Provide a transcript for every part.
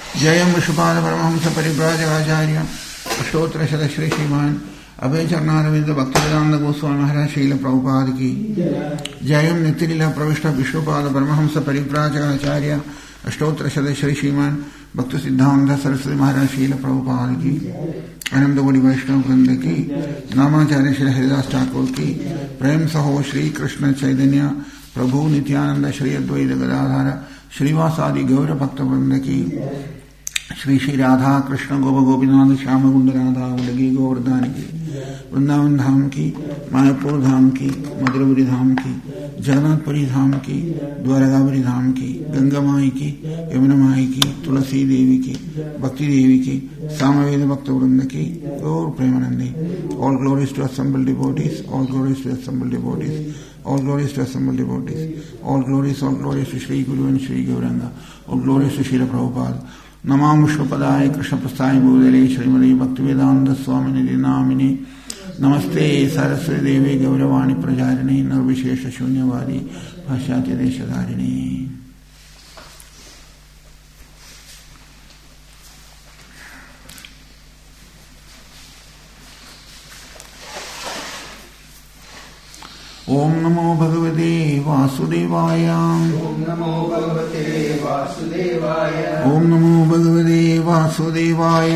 जयं विष्णुपाद परमहंस परिव्राजकाचार्य अष्टोत्तर श्री श्रीमान अभय चरणारविंद भक्तिवेदांत गोस्वामी महाराज श्रील प्रभुपाद की जयं नित्यलीला प्रविष्ट विष्णुपाद परमहंस परिव्राजकाचार्य अष्टोत्तर श्री श्रीमान भक्त सिद्धांत सरस्वती महाराज श्रील प्रभुपाद की आनंदगुणी वैष्णव वृंद की नामाचार्य श्री हरिदास ठाकुर की प्रेम सहो श्री कृष्ण चैतन्य प्रभु नित्यानंद श्री अद्वैत गदाधर श्रीवासादि गौर भक्त वृंद की श्री श्री राधा कृष्ण गोप गोपीनाथ श्याम कुंड राधा उलगी गोवर्धन की वृंदावन धाम की मायापुर धाम की मधुरपुरी धाम की जगन्नाथपुरी धाम की द्वारकापुरी धाम की गंगा माई की यमुना माई की तुलसी देवी की भक्ति देवी की सामवेद भक्त वृंद की गौर प्रेमानंदी all glories to assembled devotees, all glories to assembled devotees, all glories to assembled devotees, all glories to Shri Guru and Shri Gauranga, all glories to Srila Prabhupada. नमां विष्णुपदाय कृष्णप्रस्थाय भूतले श्रीमती भक्तिवेदांत स्वामिनिधि नामिने नमस्ते सरस्वती देवी गौरवाणी प्रचारिणे निर्विशेष शून्यवादी भाष्याति देशधारिणे. ओम नमो भगवते वासुदेवाय. ओम नमो भगवते वासुदेवाय. ओम नमो भगवते वासुदेवाय.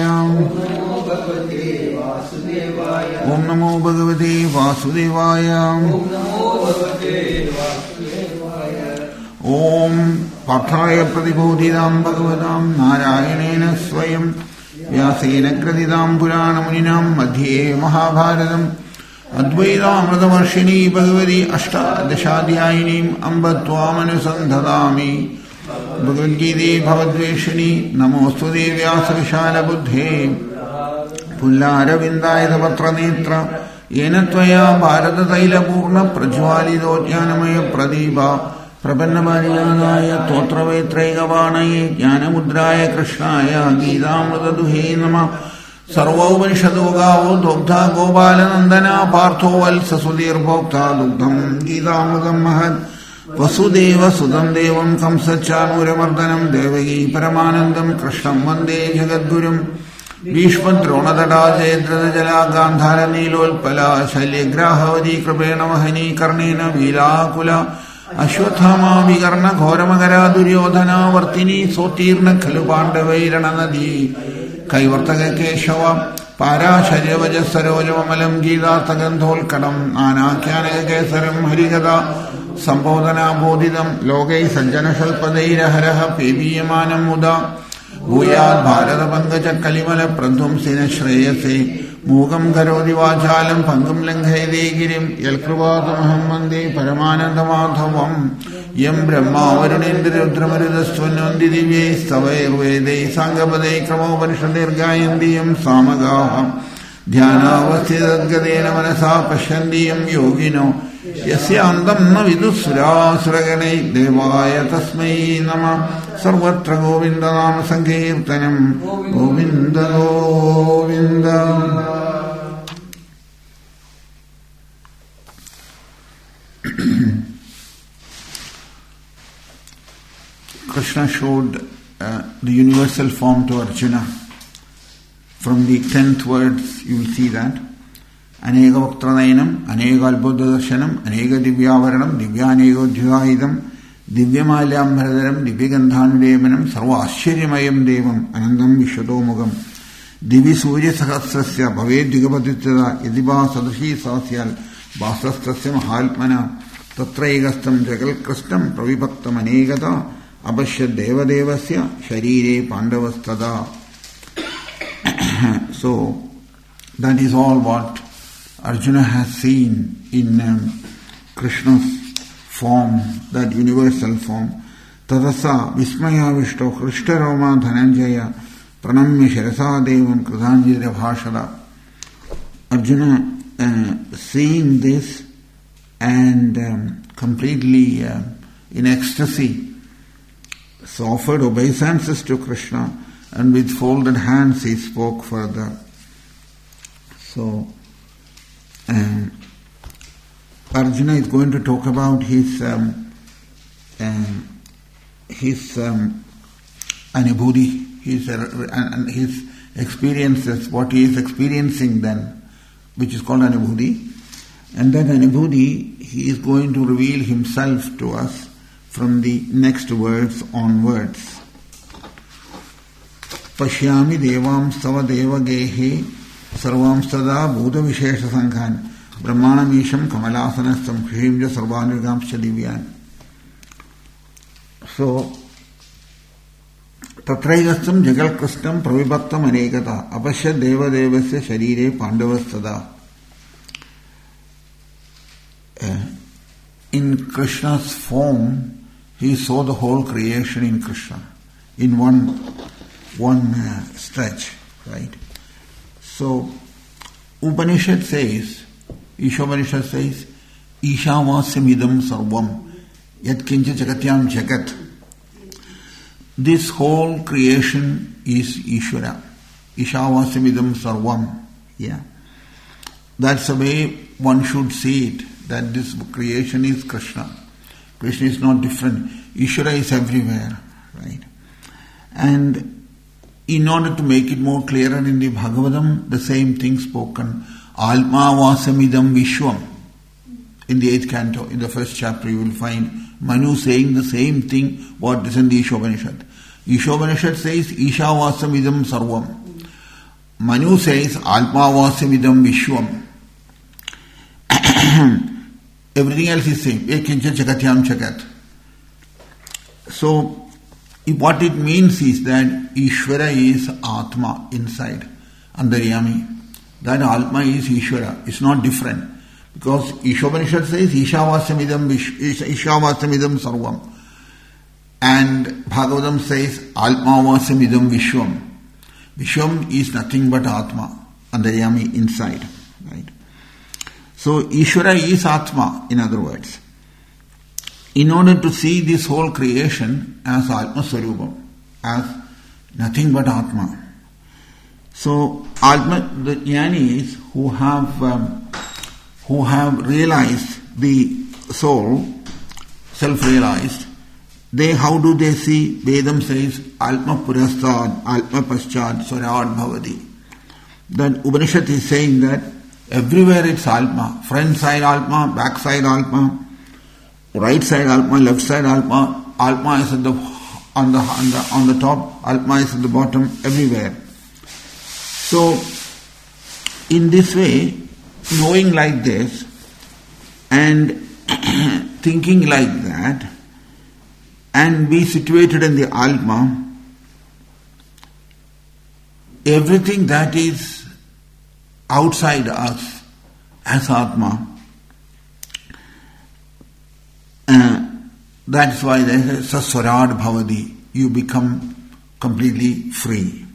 ओम नमो भगवते वासुदेवाय. ओम नमो भगवते वासुदेवाय. ओम नमो भगवते वासुदेवाय. ओम पार्थाय प्रतिबोधितां भगवतां नारायणेन स्वयं व्यासेन ग्रथितां पुराणमुनिनां मध्ये महाभारतम् अद्वैतामृतवर्षिणी भगवती अष्टादशाध्यायिनीम् अम्ब त्वामनुसन्धतामि. भगवद्गीते भवद्वेषिणी नमोऽस्तु ते व्यासविशालबुद्धे. पुल्लारविन्दायतपत्रनेत्र येन त्वया भारततैलपूर्णप्रज्वालितो ज्ञानमयप्रदीप प्रपन्नपारिजाताय स्तोत्रवेत्रैकपाणये ज्ञानमुद्राय कृष्णाय गीतामृतदुहे नमः. सर्वोपनिषदो गावो दुग्धा गोपालनन्दना पार्थो वत्ससुधीर्भोक्ता दुग्धम् गीतामृतम् महत्. वसुदेवसुतम् देवम् कंसच्चाणूरमर्दनम् देवकी परमानन्दम् कृष्णम् वन्दे जगद्गुरुम्. भीष्मद्रोणतटा जयद्रथजला गान्धारनीलोत्पला शल्यग्राहवती कृपेण वहनी कर्णेन वीलाकुला अश्वत्थामा विकर्ण घोरमकरा दुर्योधना वर्तिनी सोत्तीर्ण खलु पाण्डवैरणनदी कैवर्तक केशव पाराशर्यवज सरोजमलम् गीतास्तगन्धोत्कटम् नानाख्यानकेसरम् हरिकथा सम्बोधनाबोधितम् लोकैः सज्जनशल्पदैरहरः पेबीयमानम् मुदा भूयात् भारतपङ्कजकलिमलप्रध्वंसिन श्रेयसे. मूकम् करोति वाचालम् पङ्गुम् लङ्घयते गिरिम् यत्कृपातमहम् वन्दे परमानन्दमाधवम्. यम् ब्रह्मा वरुणेन्द्ररुद्रमरुदस्वन्वन्ति दिव्यैः स्तवैर्वेदैः साङ्गपदैः क्रमोपनिषदैर्गायन्ति यम् सामगाः. ध्यानावस्थितद्गतेन मनसा पश्यन्ति यम् योगिनो यस्यान्तम् न विदुःसुरासुरगणैः देवाय तस्मै नमः. सर्वत्र गोविन्दनाम सङ्कीर्तनम् Govind Govind. Krishna showed the universal form to Arjuna. From the 10th words you will see that Anega Vaktranayinam, Anega Albodadarshanam, Anega Divyavaranam, Divyanegodhyayidam, Divyamalyambhadaram, Divyagandhanudevanam, Sarva Ashiryamayam Devam, Anandam Vishwadomugam, Divi Surya Sahasrasya, Bhaved Digapatitada, Yadiba Sadashi Sasyal, Basastasya Mahalpmana, Tatraigastam Jagal Kristam, Pravipaktam Anegata, Abhashya Devadevasya, Sharire Pandavastada. So, that is all what Arjuna has seen in Krishna's form, that universal form. Tadasa Vismaya Vishto Krishna Roma Dhananjaya Pranamya Shirasa Devam Kridhanjira Bhashada. Arjuna seeing this and completely in ecstasy, so offered obeisances to Krishna, and with folded hands he spoke further. So, Arjuna is going to talk about his anubhuti, and his experiences, what he is experiencing then, which is called Anubhuti. And that Anubhuti, he is going to reveal himself to us from the next words onwards. Pashyami devam stava deva gehe sarvam stada bhuta vishesha sankhan brahmanamisham kamalasanastam krishimja sarvanirgamscha divyan. So, tatraidastam jagalkristam pravibhaktam anekata apashya deva devasya sharire pandavastada. In Krishna's form, he saw the whole creation in Krishna, in one stretch, right? So, Upanishad says, Ishopanishad says, Ishavasya sarvam, yat kincha jagatyam jagat. This whole creation is Ishvara. Ishavasya sarvam. Yeah. That's the way one should see it, that this creation is Krishna. Krishna is not different. Ishvara is everywhere, right? And in order to make it more clearer in the Bhagavatam, the same thing spoken, Alma Vasamidam Vishwam. In the 8th canto, in the 1st chapter, you will find Manu saying the same thing what is in the Ishopanishad. Ishopanishad says, Isha Vasamidam Sarvam. Manu says, Alma Vasamidam Vishwam. Everything else is same. Ekincha Jagatyam Jagat. So, what it means is that Ishvara is Atma inside, Andaryami. That Atma is Ishvara. It's not different. Because Ishopanishad says Ishavasya midam sarvam. And Bhagavatam says Atmavasya midam vishwam. Vishwam is nothing but Atma, Andaryami inside. Right? So Ishvara is Atma, in other words. In order to see this whole creation as Atma Swarupam, as nothing but Atma. So Atma, the jnanis who have realized the soul, self-realized, how do they see? Vedam says, Atma Purastad, Atma Paschad, Swarad Bhavati. Then Upanishad is saying that everywhere it's Atma. Front side Atma, back side Atma, right side Atma, left side Atma. Atma is on the top, Atma is at the bottom, everywhere. So, in this way, knowing like this and thinking like that and be situated in the Atma, everything that is outside us as Atma, that's why there is a Swarad Bhavadi, you become completely free.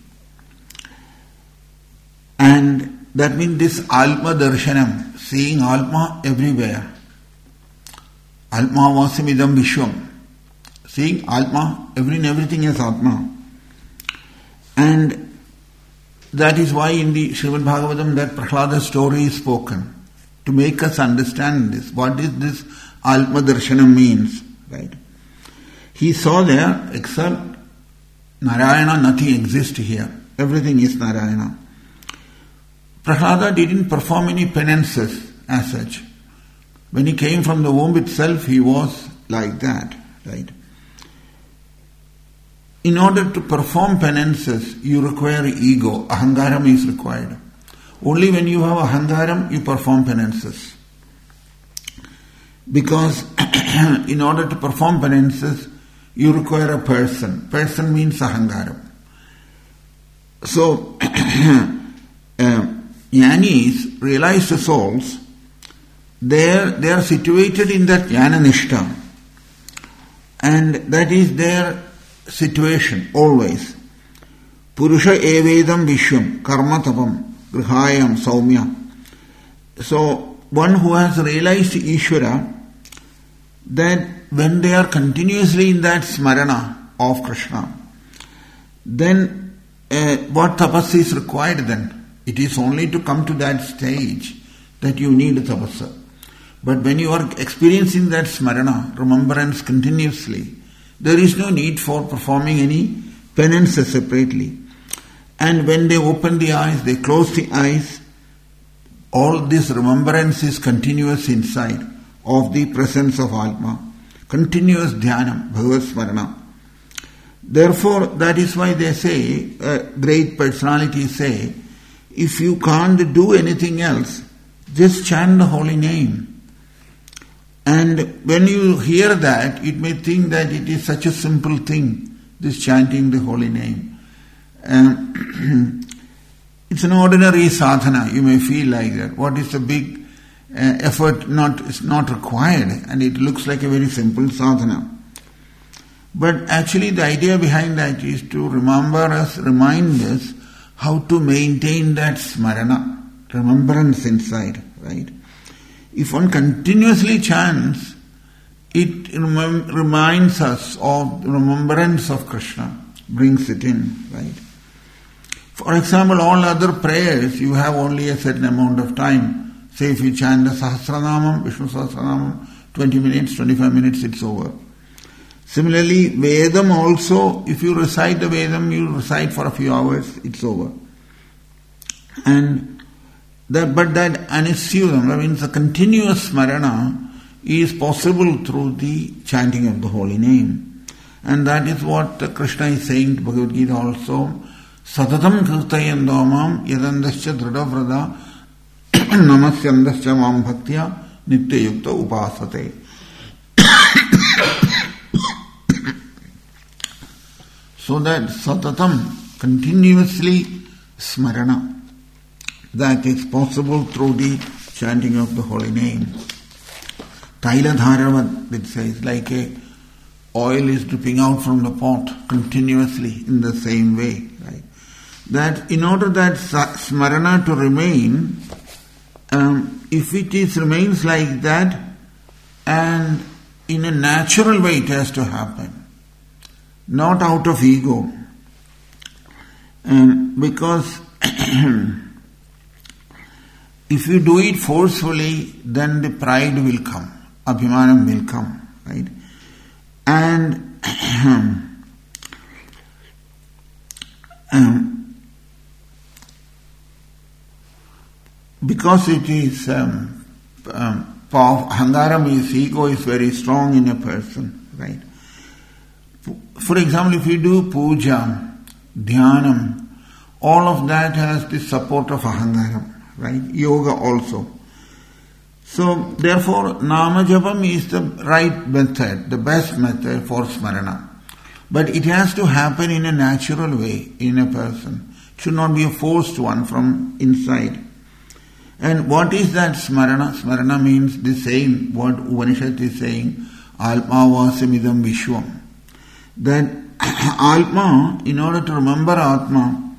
And that means this Atma Darshanam, seeing Atma everywhere. Atma Vasamidam Vishwam. Seeing Atma, everything is Atma. And that is why in the Srimad Bhagavatam that Prahlada story is spoken, to make us understand this. What is this Atma Darshanam means, right? He saw there, except Narayana, nothing exists here. Everything is Narayana. Prahlada didn't perform any penances as such. When he came from the womb itself, he was like that, right? In order to perform penances, you require ego. Ahangaram is required. Only when you have ahangaram, you perform penances. Because in order to perform penances, you require a person. Person means ahangaram. So, jnanis, realized souls, they are situated in that jnana nishta. And that is their situation, always. Purusha evedam vishwam, karma tapam, grihayam, saumya. So, one who has realized Ishvara, that when they are continuously in that smarana of Krishna, then what tapas is required then? It is only to come to that stage that you need tapasa. But when you are experiencing that smarana, remembrance continuously, there is no need for performing any penances separately. And when they open the eyes, they close the eyes, all this remembrance is continuous inside of the presence of Atma. Continuous dhyanam, Bhagavad Smarana. Therefore, that is why they say, great personalities say, if you can't do anything else, just chant the holy name. And when you hear that, it may think that it is such a simple thing, this chanting the holy name. It's an ordinary sadhana, you may feel like that. What is the big effort? It's not required, and it looks like a very simple sadhana. But actually the idea behind that is to remind us how to maintain that smarana, remembrance inside, right? If one continuously chants, it reminds us of the remembrance of Krishna, brings it in, right? For example, all other prayers, you have only a certain amount of time. Say if you chant the Sahasranamam, Vishnu Sahasranamam, 20 minutes, 25 minutes, it's over. Similarly, Vedam also, if you recite the Vedam, you recite for a few hours, it's over. But that anisyudam, that means the continuous smarana, is possible through the chanting of the holy name. And that is what Krishna is saying to Bhagavad Gita also. Satatam kirtayandamam yadandascha dradavrada namasyandascha mam bhaktya nitya yukta upasate. So that satatam, continuously smarana, that is possible through the chanting of the holy name. Taila dharavat, it says, like a oil is dripping out from the pot continuously in the same way. Right? That in order that smarana to remain, if it remains like that, and in a natural way it has to happen, not out of ego, because if you do it forcefully, then the pride will come, abhimanam will come, right? And because it is hangaram is ego is very strong in a person, right? For example, if you do puja, dhyanam, all of that has the support of ahangaram, right? Yoga also. So, therefore, nama japam is the right method, the best method for smarana. But it has to happen in a natural way in a person. It should not be a forced one from inside. And what is that smarana? Smarana means the same, what Upanishad is saying, Alpa vasamidam vishwam. That Atma, in order to remember Atma,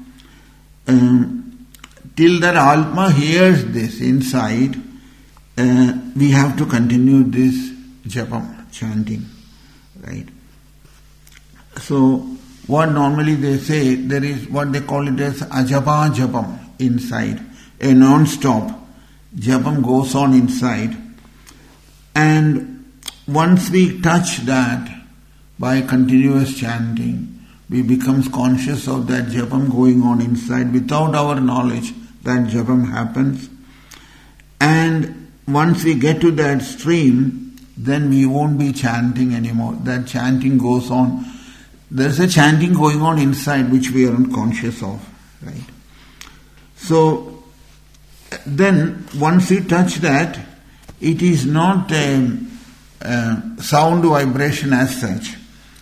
till that Atma hears this inside, we have to continue this japam, chanting, right? So, what normally they say, there is what they call it as ajapa japam inside, a non-stop japam goes on inside, and once we touch that, by continuous chanting, we become conscious of that japam going on inside. Without our knowledge, that japam happens. And once we get to that stream, then we won't be chanting anymore. That chanting goes on. There's a chanting going on inside which we aren't conscious of, right? So, then once we touch that, it is not a sound vibration as such.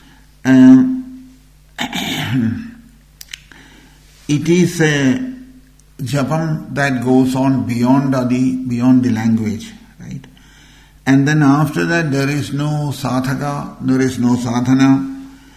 It is a japam that goes on beyond the language, right? And then after that there is no sadhaka, there is no sadhana,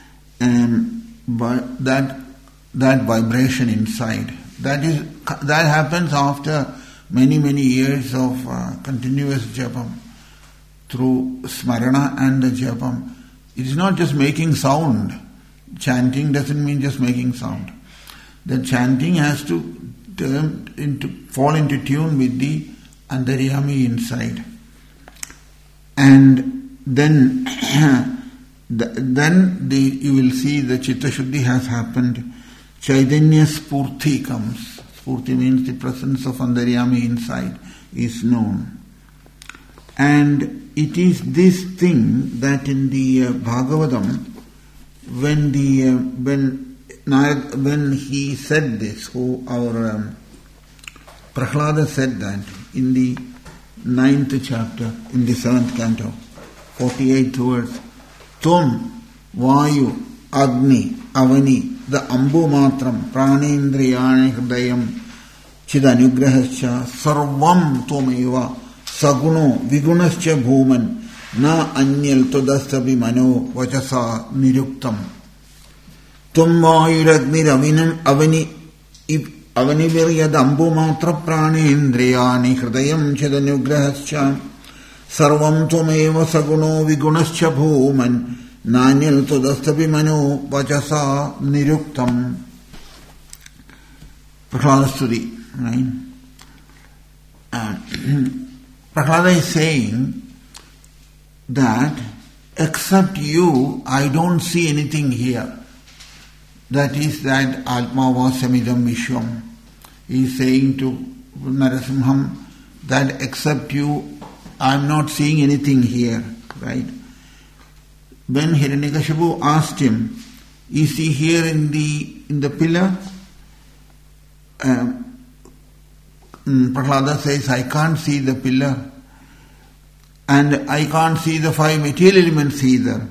but that vibration inside, that happens after many years of continuous japam through smarana and the japam. It is not just making sound. Chanting doesn't mean just making sound. The chanting has to fall into tune with the antaryami inside. And then then you will see the Chitta Shuddhi has happened. Chaitanya Spurti comes. Spurti means the presence of Antaryami inside is known. And it is this thing that in the Bhagavatam, when he said this, our Prahlada said that in the 9th chapter, in the 7th canto, 48th verse, Tvam, Vayu, Agni, Avani, the Ambu Matram, Pranendriyane Hridayam, Chidanugrahascha, Sarvam Tvameva, Saguno, Vigunascha Bhuman, Na Anyal Todastabi Mano, Vachasa Niruktam. Tvam Vayuragni Ravinam Avani Viryad Ambu Matra Pranendriyane Hridayam, Chidanugrahascha, Sarvam Tvameva, Saguno, Vigunascha Bhuman, Nanyal Todastabi Mano, Vachasa Niruktam. Prahlada Stuti, right? Prahlada is saying that except you, I don't see anything here. That is that Atma Vasamidam Vishwam. He is saying to Narasimham that except you, I am not seeing anything here, right? When Hiranyakashipu asked him, is he here in the pillar? Prahlada says, I can't see the pillar and I can't see the 5 material elements either.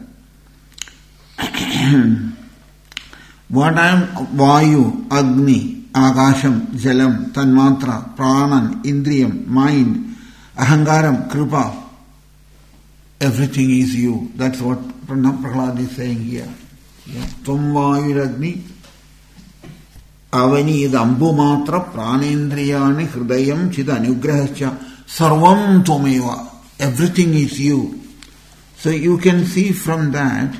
What I am, Vayu, Agni, Agasham, Jalam, Tanmatra, Pranan, Indriyam, mind, Ahangaram, Kripa, everything is you. That's what Prahlada is saying here. Tvam Vayuragni Avani Ambu Matra Pranendriyani Hridayam Chida Anugrahascha Sarvam Tvameva. Everything is you. So you can see from that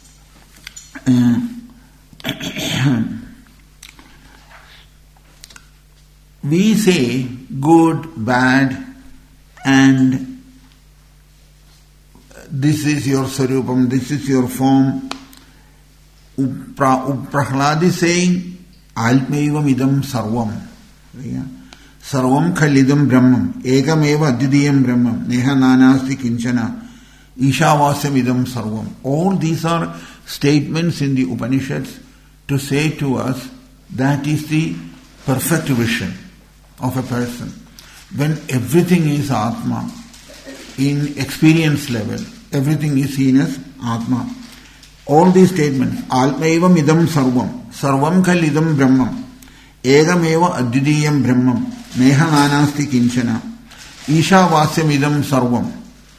we say good, bad, and this is your Sarupam, this is your form. Prahlada is saying Alpmaivam idam sarvam. Sarvam khalidam brahmam. Ekameva adidiyam brahmam. Neha nanasti kinchana. Ishavasam idam sarvam. All these are statements in the Upanishads to say to us that is the perfect vision of a person. When everything is Atma, in experience level, everything is seen as Atma. All these statements, Alpmaivam idam sarvam. Sarvam khal idam brahmam. Egameva advidiyam brahmam. Neha nanasti kinchana. Ishavasyam idam sarvam.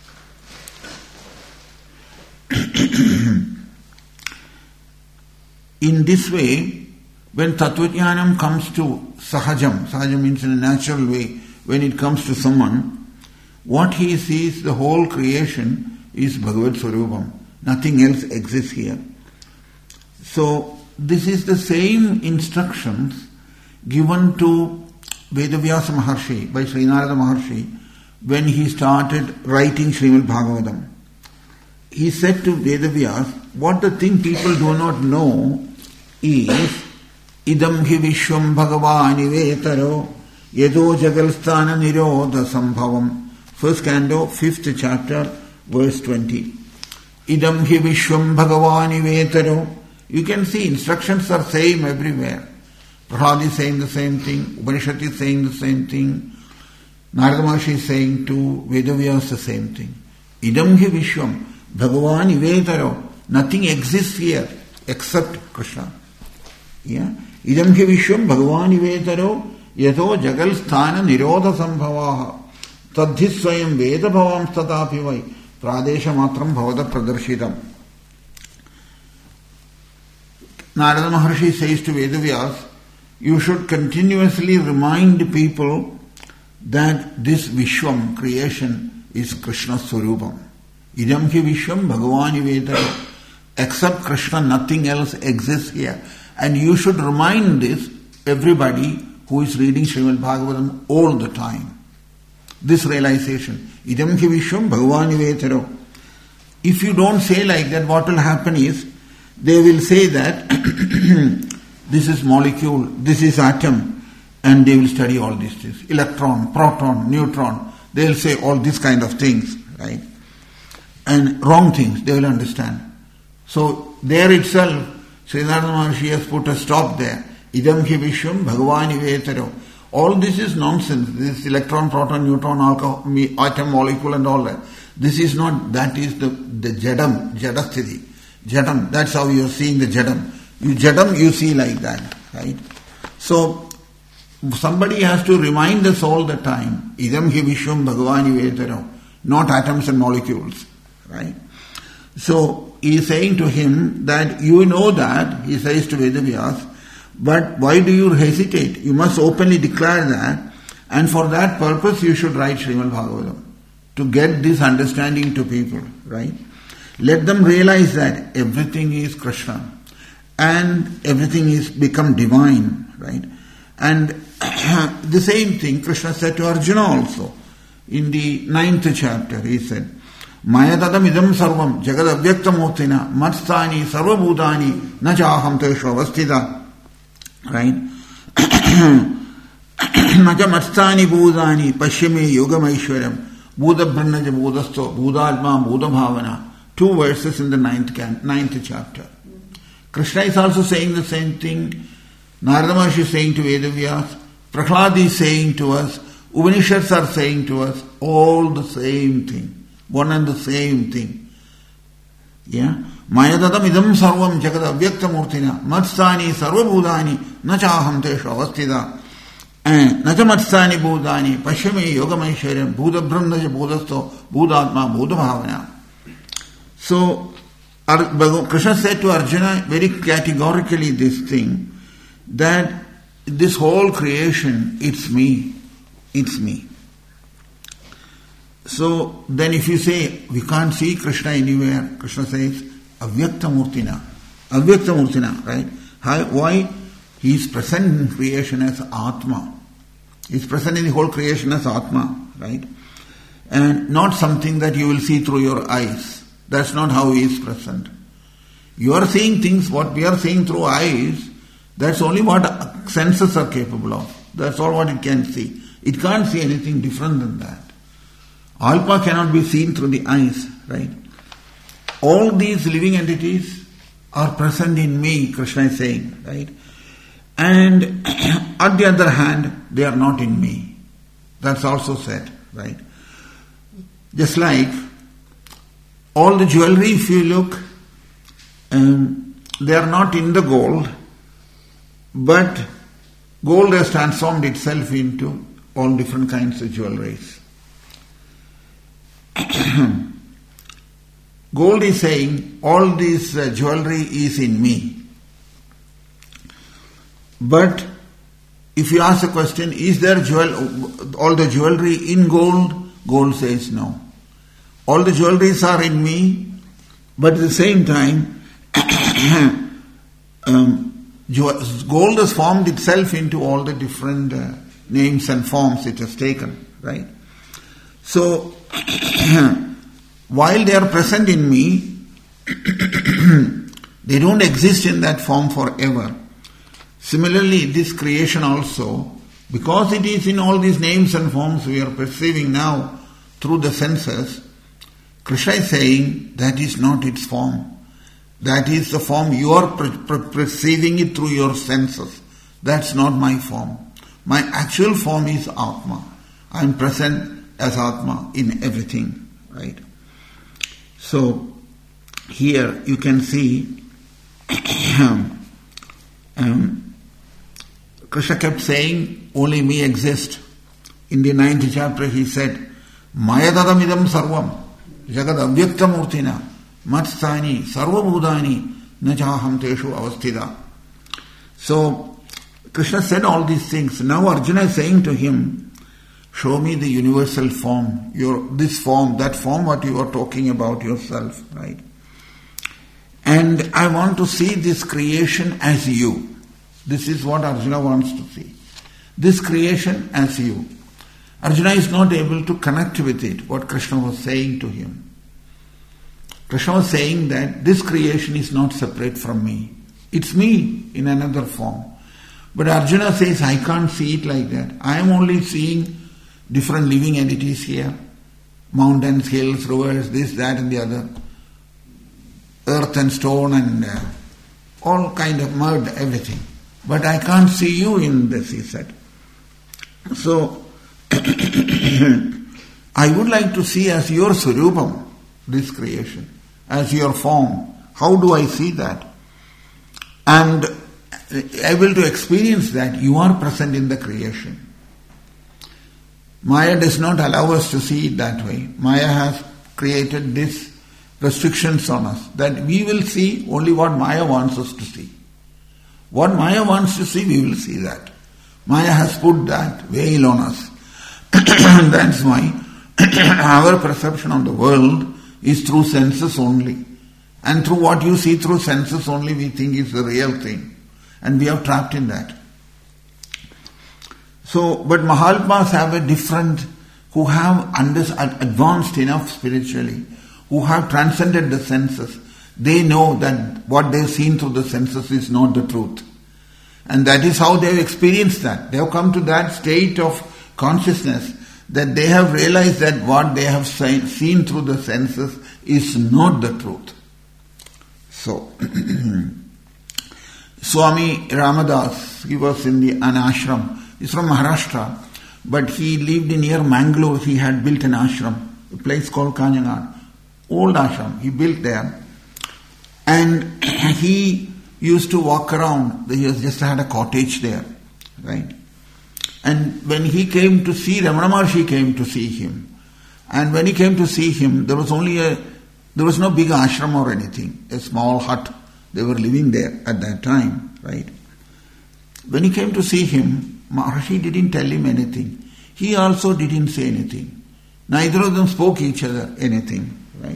In this way, when Tattvajnanam comes to sahajam, sahajam means in a natural way, when it comes to someone, what he sees, the whole creation is Bhagavad Swarupam. Nothing else exists here. So, this is the same instructions given to Vedavyasa Maharshi by Srinarada Maharshi when he started writing Srimad Bhagavatam. He said to Vedavyas, what the thing people do not know is Idam hi vishwam bhagavani vetaro yedo jagalsthana nirodha sambhavam. First canto, 5th chapter, verse 20. Idam hi vishwam bhagavani vetaro. You can see instructions are same everywhere. Prahlada is saying the same thing, Upanishad is saying the same thing, Narada Maharshi is saying to Vedavyas the same thing. Idam hi vishwam bhagavani vetaro. Nothing exists here except Krishna. Yeah? Idam hi vishwam bhagavani vetaro yato jagal sthana nirodha sambhavaha tadhi swayam veda bhavam statapi vai pradesha matram bhavada pradarshitam. Narada Maharshi says to Vedavyas, you should continuously remind people that this Vishwam, creation, is Krishna Swarupam. Idam ki Vishwam Bhagavani Vedara. Except Krishna, nothing else exists here. And you should remind this everybody who is reading Srimad Bhagavatam all the time. This realization. Idam ki Vishwam Bhagavani Vedara. if you don't say like that, what will happen is, they will say that this is molecule, this is atom, and they will study all these things. Electron, proton, neutron, they will say all these kind of things, right? And wrong things, they will understand. So there itself, Sri Narada Maharshi has put a stop there. Idam hi vishwam bhagavani vetaro. All this is nonsense. This electron, proton, neutron, alcohol, atom, molecule and all that. This is not, that is the jadam, jadasthiti. Jadam, that's how you are seeing the jadam. Jadam you see like that, right? So, somebody has to remind us all the time, idam hi vishwam bhagavani vetaro, not atoms and molecules, right? So, he is saying to him that you know that, he says to Vedavyas, but why do you hesitate? You must openly declare that, and for that purpose you should write Srimad Bhagavatam, to get this understanding to people, right? Let them realize that everything is Krishna, and everything is become divine, right? And the same thing Krishna said to Arjuna also. In the 9th chapter, he said, Mayatadam idam sarvam jagad avyaktamurtina matstani sarvabhutani na chaham teshu avasthita. Right? Nacha matstani bhutani pashyame yogam aishwaram bhuta brahnaja bhudasto bhudalma bhuta bhavana. 2 verses in the 9th chapter. Krishna is also saying the same thing. Narada Maharshi is saying to Vedavyas, Prahlad is saying to us, Upanishads are saying to us, all the same thing. One and the same thing. Yeah? Mayatadam idam sarvam jagad avyaktamurtina matstani sarvabhutani na chaham teshu avasthita nacha matstani bhutani pashyame yogamaishwaryam bhuta brahmaja bhudasto bhudatma bhuta bhavana. So, Krishna said to Arjuna very categorically this thing, that this whole creation, it's me. It's me. So, then if you say, we can't see Krishna anywhere, Krishna says, Avyaktamurtina. Avyaktamurtina, right? Why? He is present in creation as Atma. He is present in the whole creation as Atma, right? And not something that you will see through your eyes. That's not how he is present. You are seeing things, what we are seeing through eyes, that's only what senses are capable of. That's all what it can see. It can't see anything different than that. Alpa cannot be seen through the eyes, right? All these living entities are present in me, Krishna is saying, right? And on the other hand, they are not in me. That's also said, right? Just like all the jewelry, if you look, they are not in the gold, but gold has transformed itself into all different kinds of jewelries. Gold is saying, all this jewelry is in me. But if you ask the question, is there all the jewelry in gold? Gold says no. All the jewelries are in me, but at the same time, gold has formed itself into all the different names and forms it has taken, right? So, while they are present in me, they don't exist in that form forever. Similarly, this creation also, because it is in all these names and forms we are perceiving now through the senses, Krishna is saying that is not its form. That is the form you are perceiving it through your senses. That's not my form. My actual form is Atma. I am present as Atma in everything, right? So, here you can see Krishna kept saying, only me exists. In the 9th chapter he said, Mayadadamidam sarvam jagad avyaktamurtina matstani sarvabhutani nachaham teshu avasthita. So, Krishna said all these things. Now Arjuna is saying to him, show me the universal form, this form, that form what you are talking about yourself, right? And I want to see this creation as you. This is what Arjuna wants to see. This creation as you. Arjuna is not able to connect with it, what Krishna was saying to him. Krishna was saying that this creation is not separate from me. It's me in another form. But Arjuna says, I can't see it like that. I am only seeing different living entities here. Mountains, hills, rivers, this, that and the other. Earth and stone and all kind of mud, everything. But I can't see you in this, he said. So, I would like to see as your Swarupam, this creation, as your form. How do I see that? And able to experience that you are present in the creation. Maya does not allow us to see it that way. Maya has created these restrictions on us, that we will see only what Maya wants us to see. What Maya wants to see, we will see that. Maya has put that veil on us. That's why our perception of the world is through senses only. And through what you see through senses only, we think is the real thing. And we are trapped in that. So, but Mahatmas have a different, who have advanced enough spiritually, who have transcended the senses. They know that what they've seen through the senses is not the truth. And that is how they have experienced that. They have come to that state of consciousness that they have realized that what they have seen through the senses is not the truth. So, Swami Ramadas, he was in an ashram. He's from Maharashtra, but he lived near Mangalore. He had built an ashram, a place called Kanyangar. Old ashram, he built there. And he used to walk around. He just had a cottage there, right? And when he came to see, Ramana Maharshi came to see him. And when he came to see him, there was no big ashram or anything, a small hut. They were living there at that time, right? When he came to see him, Maharshi didn't tell him anything. He also didn't say anything. Neither of them spoke each other anything, right?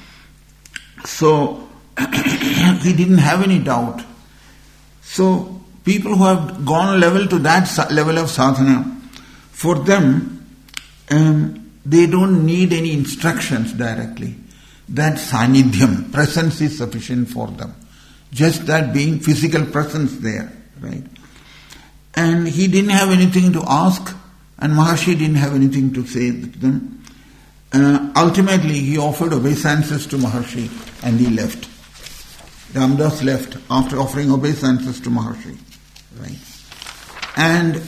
So, he didn't have any doubt. So, people who have gone to that level of sadhana, for them, they don't need any instructions directly. That sanidhyam, presence is sufficient for them. Just that being physical presence there, right? And he didn't have anything to ask, and Maharshi didn't have anything to say to them. Ultimately, he offered obeisances to Maharshi, and he left. Ramdas left after offering obeisances to Maharshi, right? And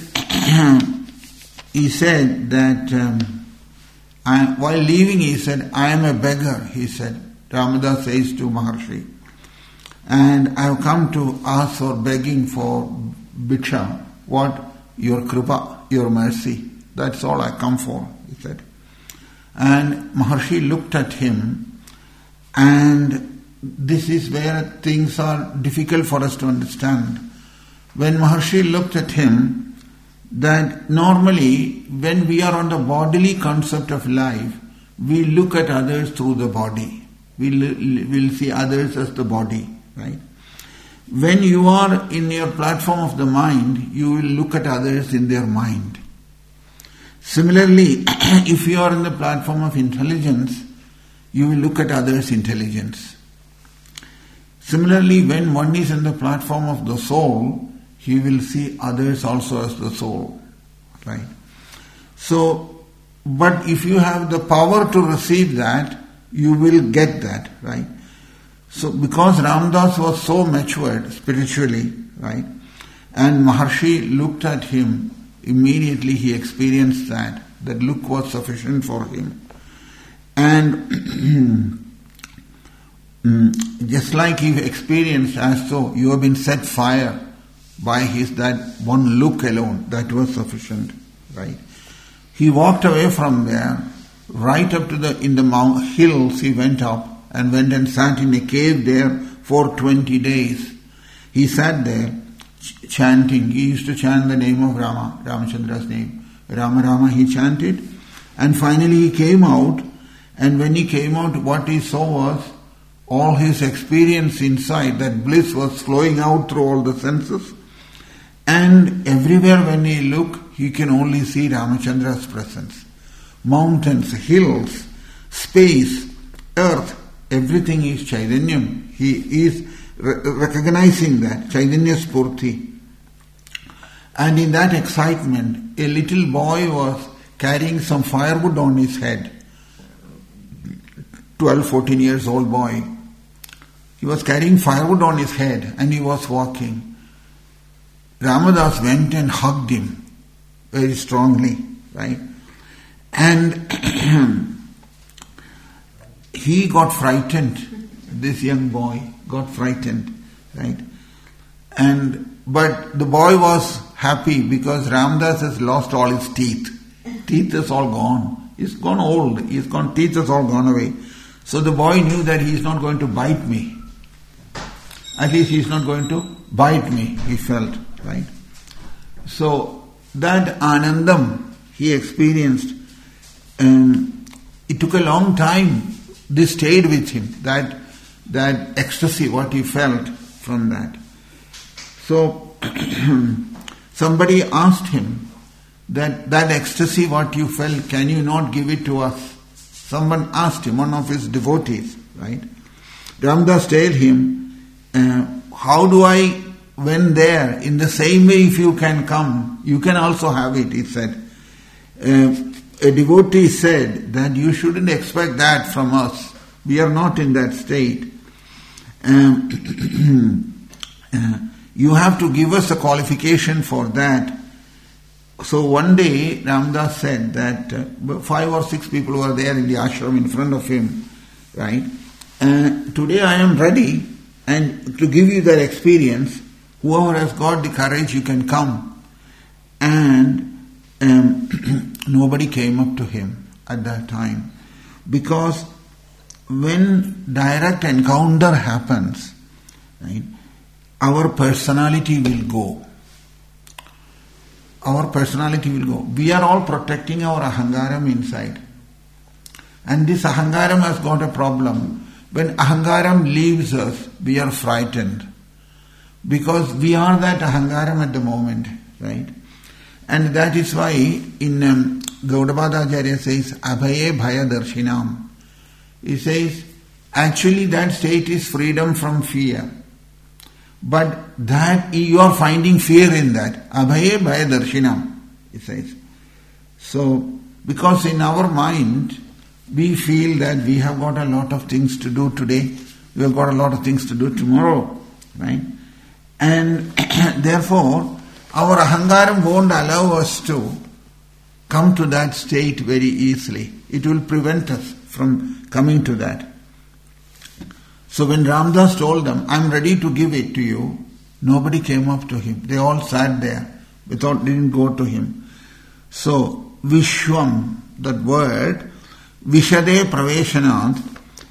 he said that while leaving, he said, I am a beggar, he said. Ramadas says to Maharshi, and I have come to ask for begging for bhiksha. What? Your kripa, your mercy. That's all I come for, he said. And Maharshi looked at him, and this is where things are difficult for us to understand. When Maharshi looked at him, that normally when we are on the bodily concept of life, we look at others through the body. We'll see others as the body, right? When you are in your platform of the mind, you will look at others in their mind. Similarly, if you are in the platform of intelligence, you will look at others' intelligence. Similarly, when one is in the platform of the soul, he will see others also as the soul, right? So, but if you have the power to receive that, you will get that, right? So, because Ramdas was so matured spiritually, right, and Maharshi looked at him, immediately he experienced that. That look was sufficient for him. And just like he experienced as though you have been set fire by that one look alone, that was sufficient, right? He walked away from there, right up to in the hills he went up, and went and sat in a cave there for 20 days. He sat there chanting. He used to chant the name of Rama, Ramachandra's name. Rama Rama he chanted. And finally he came out, and when he came out, what he saw was all his experience inside, that bliss was flowing out through all the senses. And everywhere when he looked, he can only see Ramachandra's presence. Mountains, hills, space, earth, everything is Chaitanyam. He is recognizing that, Chaitanya Spurti. And in that excitement, a little boy was carrying some firewood on his head. 12, 14 years old boy. He was carrying firewood on his head and he was walking. Ramadas went and hugged him very strongly, right? And he got frightened. This young boy got frightened, right? But the boy was happy because Ramadas has lost all his teeth. Teeth is all gone. He's gone old. Teeth has all gone away. So the boy knew that he is not going to bite me. At least he is not going to bite me, he felt, right? So that Anandam he experienced, it took a long time. This stayed with him, that ecstasy, what he felt from that. So somebody asked him that ecstasy what you felt, can you not give it to us? Someone asked him, one of his devotees, right? Ramadas told him, how do I, when there, in the same way if you can come, you can also have it, he said. A devotee said that you shouldn't expect that from us. We are not in that state. You have to give us a qualification for that. So one day Ramadas said that 5 or 6 people were there in the ashram in front of him, right? Today I am ready and to give you that experience. Whoever has got the courage, you can come. And nobody came up to him at that time. Because when direct encounter happens, right, our personality will go. Our personality will go. We are all protecting our ahangaram inside. And this ahangaram has got a problem. When ahangaram leaves us, we are frightened. Because we are that ahangaram at the moment, right? And that is why in Gaudapada Acharya says, Abhaye Bhaya Darshinam. He says, actually that state is freedom from fear. But that you are finding fear in that. Abhaye Bhaya Darshinam, he says. So, because in our mind, we feel that we have got a lot of things to do today, we have got a lot of things to do tomorrow, right? And therefore, our ahangaram won't allow us to come to that state very easily. It will prevent us from coming to that. So when Ramadas told them, I am ready to give it to you, nobody came up to him. They all sat there, didn't go to him. So Vishwam, that word, Vishade Praveshanat,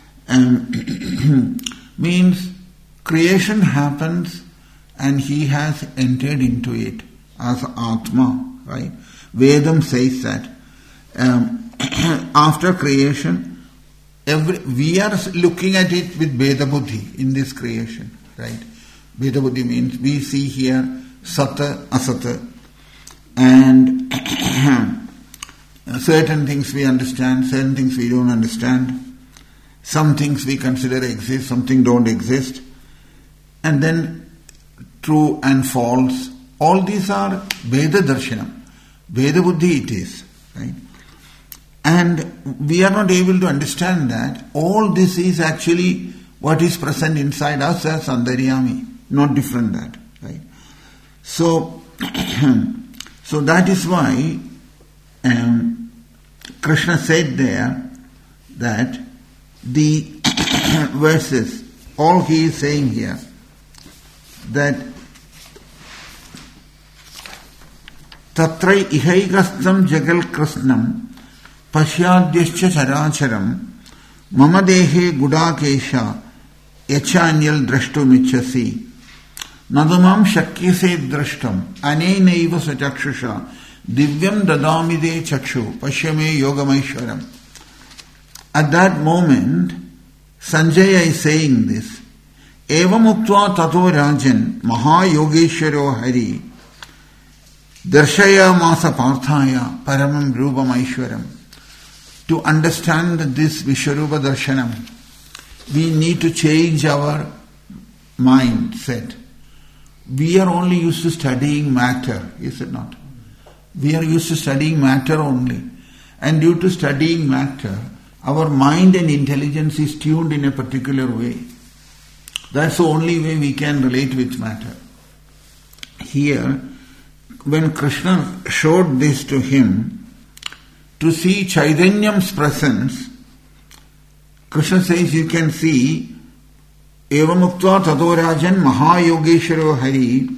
means creation happens and he has entered into it as Atma, right? Vedam says that. After creation, we are looking at it with Veda Buddhi in this creation, right? Veda Buddhi means we see here Sata, Asata, and certain things we understand, certain things we don't understand, some things we consider exist, something don't exist, and then true and false. All these are Veda Darshanam. Veda Buddhi it is, right? And we are not able to understand that all this is actually what is present inside us as Antaryami, not different that, right? So, so that is why Krishna said there that the verses, all he is saying here, that Tatrai ihaigastam jagal krishnam pasyadyascha characharam mama dehe gudakesha yachanyal drashtumichasi nadamam shakyase drashtam anenaiva sachakshusha divyam dadamide chakshu pashyame yogamaishwaram. At that moment, Sanjaya is saying this. Evam uktva tato rajan mahayogeshwaro hari darshaya masa parthaya paramam rupam aishwaram. To understand this Vishwarupa darshanam, we need to change our mindset. We are only used to studying matter, is it not? We are used to studying matter only. And due to studying matter, our mind and intelligence is tuned in a particular way. That's the only way we can relate with matter. Here, when Krishna showed this to him, to see Chaitanyam's presence, Krishna says you can see Evamuktva Tadorajan Mahayogeshwaro Hari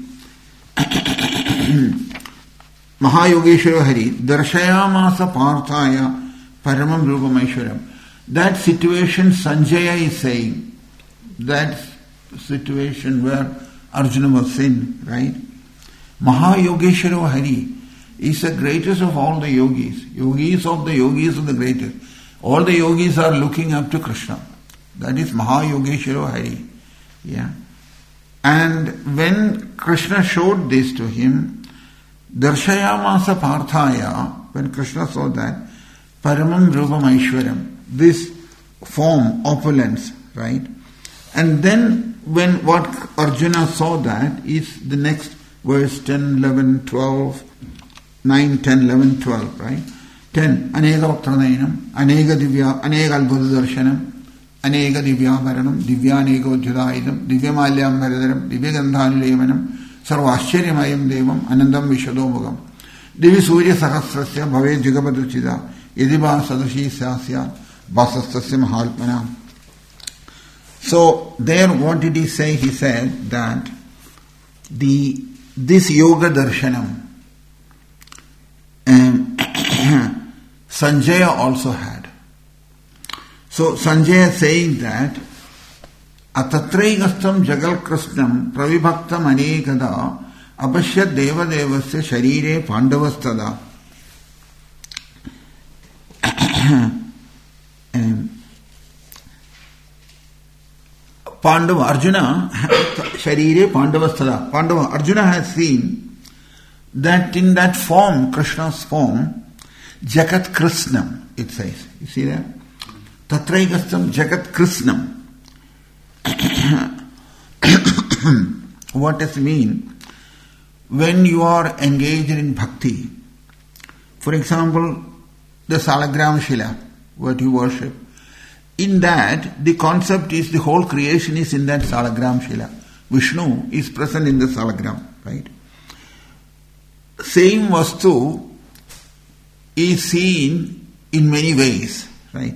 Mahayogeshwaro Hari Darshayamasa Parthaya Paramam Rupamaishwaram. That situation Sanjaya is saying, that situation where Arjuna was in, right? Mahayogeshwaro Hari is the greatest of all the yogis. Yogis of the yogis are the greatest. All the yogis are looking up to Krishna. That is Mahayogeshwaro Hari. Yeah. And when Krishna showed this to him, Darshayamasa Parthaya, when Krishna saw that, Paramam Rupam Aishwaram, this form, opulence, right? And then when what Arjuna saw that is the next verse 10, 11, 12, 9, 10, 11, 12, right? 10. Anega Vaktranayanam, Anega Divya, Anega Albudha Darshanam, Anega Divyabaranam, Divyanega Judayidam, Divyamalyam Varadaram, Divyagandhanilevanam, Sarvashcheryamayam Devam, Anandam Vishadomugam, Divi Surya Sahasrasya, Bhave Jigabadruchida, Yadiba Sadashi Sasya, Basastasya Mahalpanam. So, there what did he say? He said that this Yoga Darshanam, Sanjaya also had. So Sanjaya saying that Atatraigastam Jagal Krishnam Pravibhaktam Anekada Abhashyat Devadevasya Sharire Pandavastada. Pandava Arjuna Sharire Pandavastada. Pandava Arjuna has seen that in that form, Krishna's form, Jagat Krishnam, it says. You see that? Tatraigastam Jagat Krishnam. What does it mean? When you are engaged in bhakti, for example, the Salagram Shila, what you worship, in that the concept is the whole creation is in that Salagram Shila. Vishnu is present in the Salagram, right? Same Vastu is seen in many ways, right?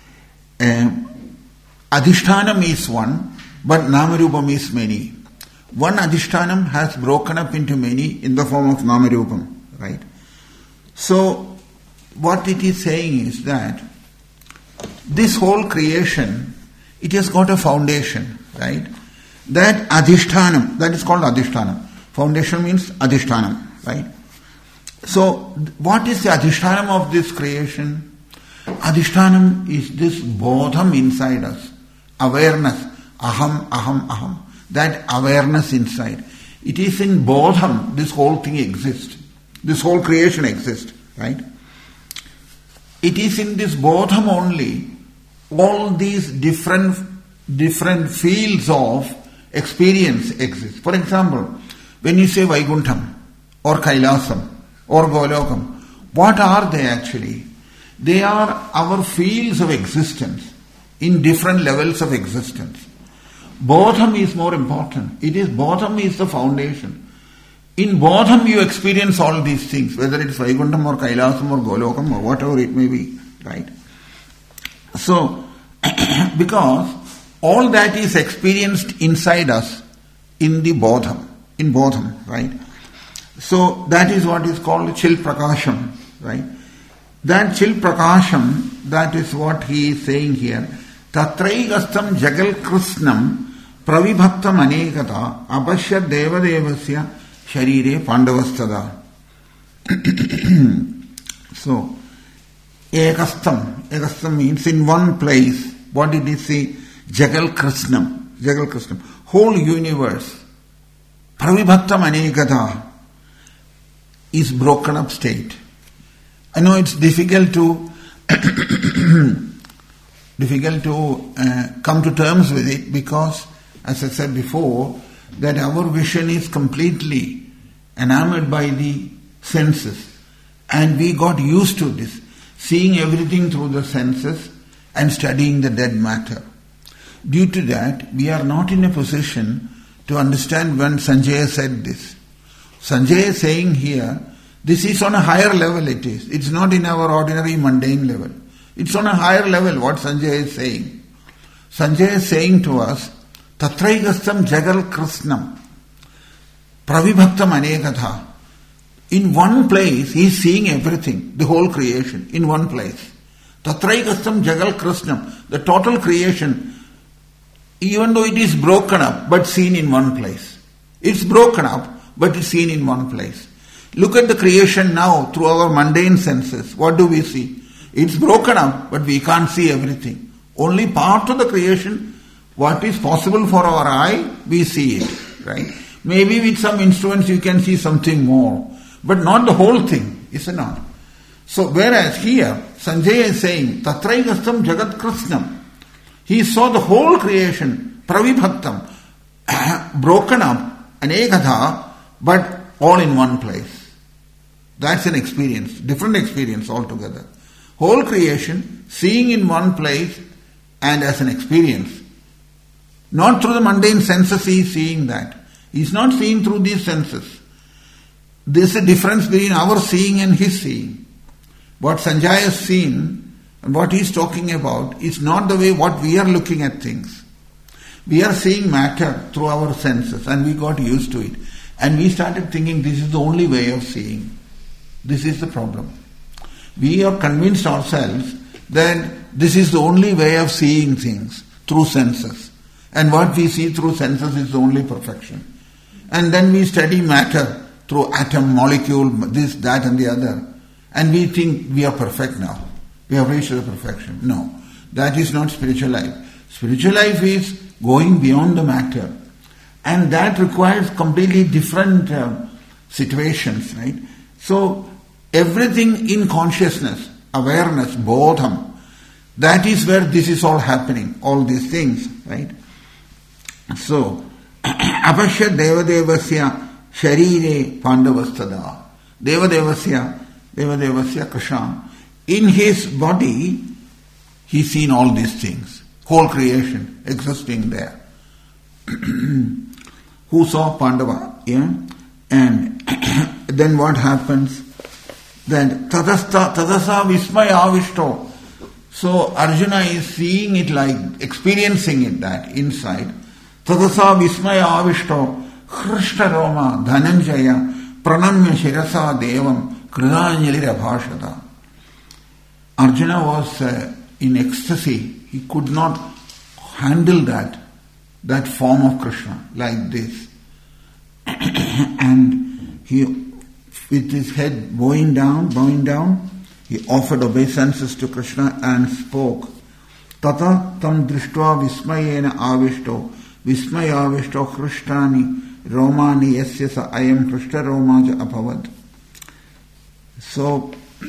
Adhishtanam is one, but Namarupam is many. One Adhishtanam has broken up into many in the form of Namarupam, right? So, what it is saying is that this whole creation, it has got a foundation, right? That Adhishtanam, that is called Adhishtanam. Foundation means Adhishtanam, right? So, what is the Adhishtanam of this creation? Adhishtanam is this bodham inside us. Awareness. Aham, aham, aham. That awareness inside. It is in bodham this whole thing exists. This whole creation exists, right? It is in this bodham only all these different fields of experience exist. For example, when you say Vaikuntham or Kailasam or Golokam, what are they actually? They are our fields of existence in different levels of existence. Bodham is more important. It is Bodham is the foundation. In Bodham you experience all these things, whether it is Vaikuntham or Kailasam or Golokam or whatever it may be, right? So, because all that is experienced inside us in the Bodham, right? So, that is what is called Chil Prakasham, right? That Chil Prakasham, that is what he is saying here. Tatraigastam Jagal Krishnam Pravibhaktam Anekata Abhashya Devadevasya Sharire Pandavastada. So, Ekastam means in one place. What did he say? Jagal Krishnam. Whole universe. Pravibhaktam Anekata is broken up state. I know it's difficult to difficult to come to terms with it because, as I said before, that our vision is completely enamored by the senses. And we got used to this, seeing everything through the senses and studying the dead matter. Due to that, we are not in a position to understand when Sanjaya said this. Sanjaya is saying here, this is on a higher level it is. It's not in our ordinary mundane level. It's on a higher level what Sanjaya is saying. Sanjaya is saying to us, Tatraigastam Jagal Krishnam Pravibhaktam Anekatha. In one place, he is seeing everything, the whole creation, in one place. Tatraigastam Jagal Krishnam, the total creation, even though it is broken up, but seen in one place. It's broken up, but it's seen in one place. Look at the creation now through our mundane senses. What do we see? It's broken up, but we can't see everything. Only part of the creation, what is possible for our eye, we see it. Right? Maybe with some instruments you can see something more, but not the whole thing, is it not? So whereas here, Sanjaya is saying, Tatraigastam Jagat Krishnam. He saw the whole creation, Pravibhaktam, broken up, Anekatha, but all in one place. That's an experience, different experience altogether. Whole creation, seeing in one place and as an experience. Not through the mundane senses he is seeing that. He is not seeing through these senses. There is a difference between our seeing and his seeing. What Sanjaya has seen and what he is talking about is not the way what we are looking at things. We are seeing matter through our senses and we got used to it. And we started thinking this is the only way of seeing. This is the problem. We are convinced ourselves that this is the only way of seeing things through senses. And what we see through senses is the only perfection. And then we study matter through atom, molecule, this, that and the other. And we think we are perfect now. We have reached the perfection. No, that is not spiritual life. Spiritual life is going beyond the matter. And that requires completely different situations, right? So, everything in consciousness, awareness, bodham, that is where this is all happening, all these things, right? So, Apashya Devadevasya Sharire Pandavastada. Devadevasya Krishna. In his body, he's seen all these things, whole creation existing there. Who saw Pandava? Yeah? And then what happens? Then Tadasa Vismaya Avishto. So Arjuna is seeing it like, experiencing it that inside. Tadasa Vismaya Avishto Khrishta Roma Dhananjaya Pranamya Shirasa Devam Kridanjali Rabhashada. Arjuna was in ecstasy. He could not handle that form of Krishna like this. And he, with his head bowing down, he offered obeisances to Krishna and spoke. Tata tam drishtva vismayena avishto krishnani romani yasya sa ayam krishna romaja abhavad. So,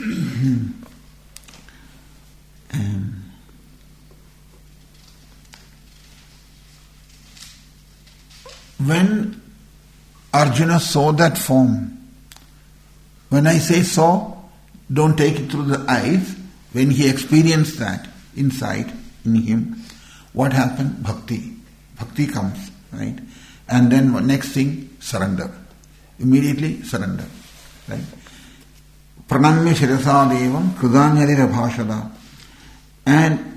when Arjuna saw that form, when I say saw, don't take it through the eyes. When he experienced that inside in him, what happened? Bhakti. Bhakti comes, right? And then next thing, surrender. Immediately surrender, right? Pranamya Shirasa Devam Krudanjali Rabhashada. And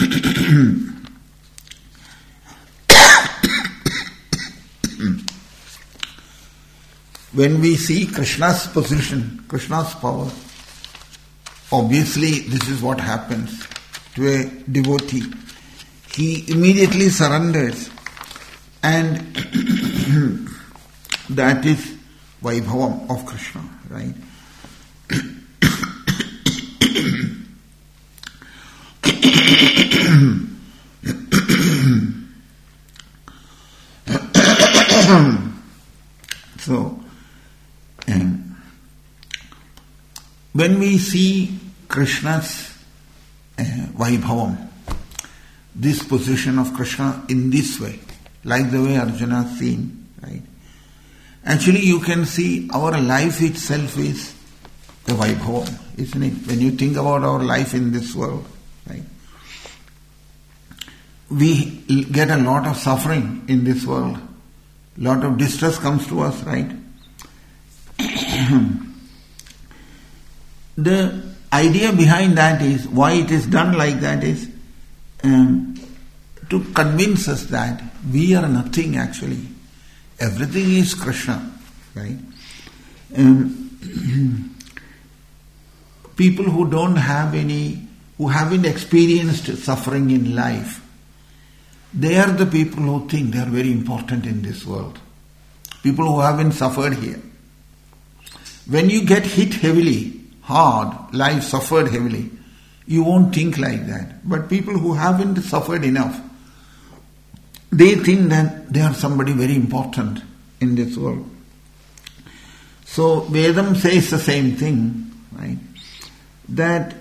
when we see Krishna's position, Krishna's power, obviously this is what happens to a devotee. He immediately surrenders, and that is Vaibhavam of Krishna, right? So, when we see Krishna's Vaibhavam, this position of Krishna in this way, like the way Arjuna has seen, right? Actually, you can see our life itself is a Vaibhavam, isn't it? When you think about our life in this world, right? We get a lot of suffering in this world. A lot of distress comes to us, right? The idea behind that is, why it is done like that is to convince us that we are nothing actually. Everything is Krishna, right? People who haven't experienced suffering in life, they are the people who think they are very important in this world. People who haven't suffered here. When you get hit heavily, hard, life suffered heavily, you won't think like that. But people who haven't suffered enough, they think that they are somebody very important in this world. So Vedam says the same thing, right? That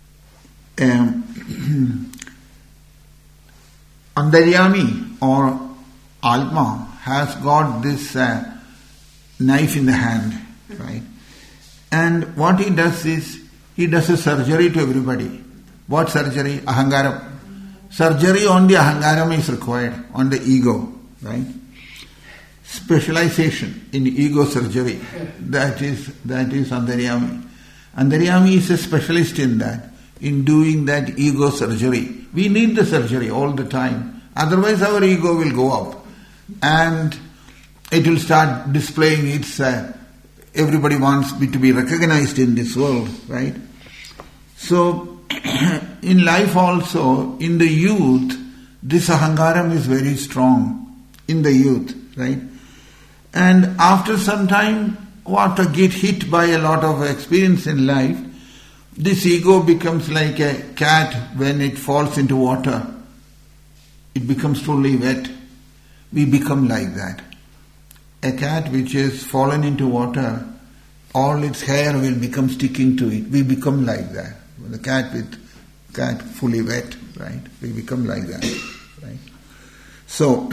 Antaryami or Atma has got this knife in the hand, right? And what he does is, he does a surgery to everybody. What surgery? Ahangaram. Surgery on the ahangaram is required, on the ego, right? Specialization in ego surgery. That is Antaryami. Antaryami is a specialist in that, in doing that ego surgery. We need the surgery all the time. Otherwise our ego will go up and it will start displaying its... everybody wants to be recognized in this world, right? So, in life also, in the youth, this ahangaram is very strong in the youth, right? And after some time, after get hit by a lot of experience in life, this ego becomes like a cat when it falls into water. It becomes fully wet. We become like that. A cat which has fallen into water, all its hair will become sticking to it. We become like that. The cat fully wet, right? We become like that, right? So,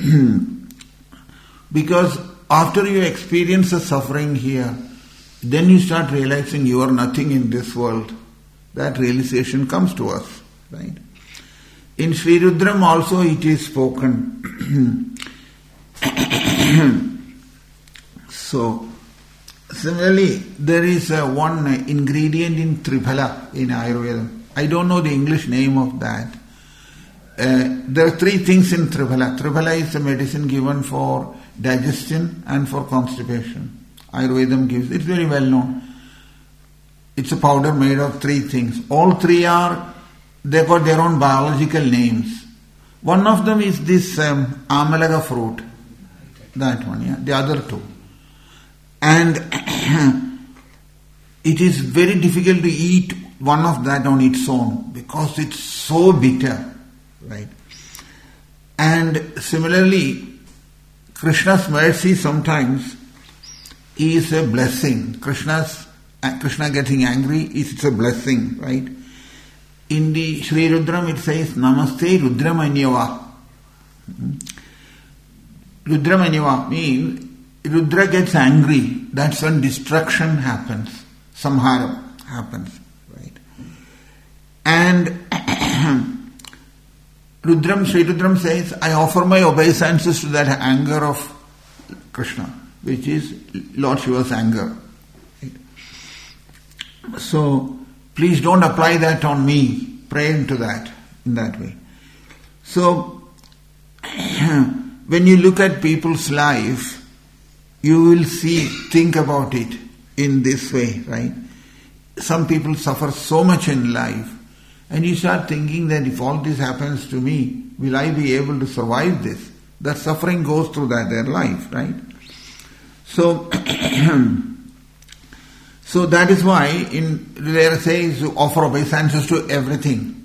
because after you experience the suffering here, then you start realizing you are nothing in this world. That realization comes to us, right? In Sri Rudram also it is spoken. So, similarly, there is one ingredient in Triphala in Ayurveda. I don't know the English name of that. There are three things in Triphala. Triphala is a medicine given for digestion and for constipation. Ayurvedam gives, it's very well known. It's a powder made of three things. All three they got their own biological names. One of them is this amalaga fruit. That one, yeah. The other two. And it is very difficult to eat one of that on its own because it's so bitter, right? And similarly, Krishna's mercy sometimes is a blessing. Krishna getting angry is a blessing, right? In the Sri Rudram it says, Namaste Rudramanyava. Rudramanyava means Rudra gets angry. That's when destruction happens. Samhara happens, right? And Sri Rudram says, I offer my obeisances to that anger of Krishna, which is Lord Shiva's anger. Right? So, please don't apply that on me. Pray into that, in that way. So, when you look at people's life, you will think about it in this way, right? Some people suffer so much in life, and you start thinking that if all this happens to me, will I be able to survive this? That suffering goes through their life, right? So, so that is why there says you offer obeisances to everything.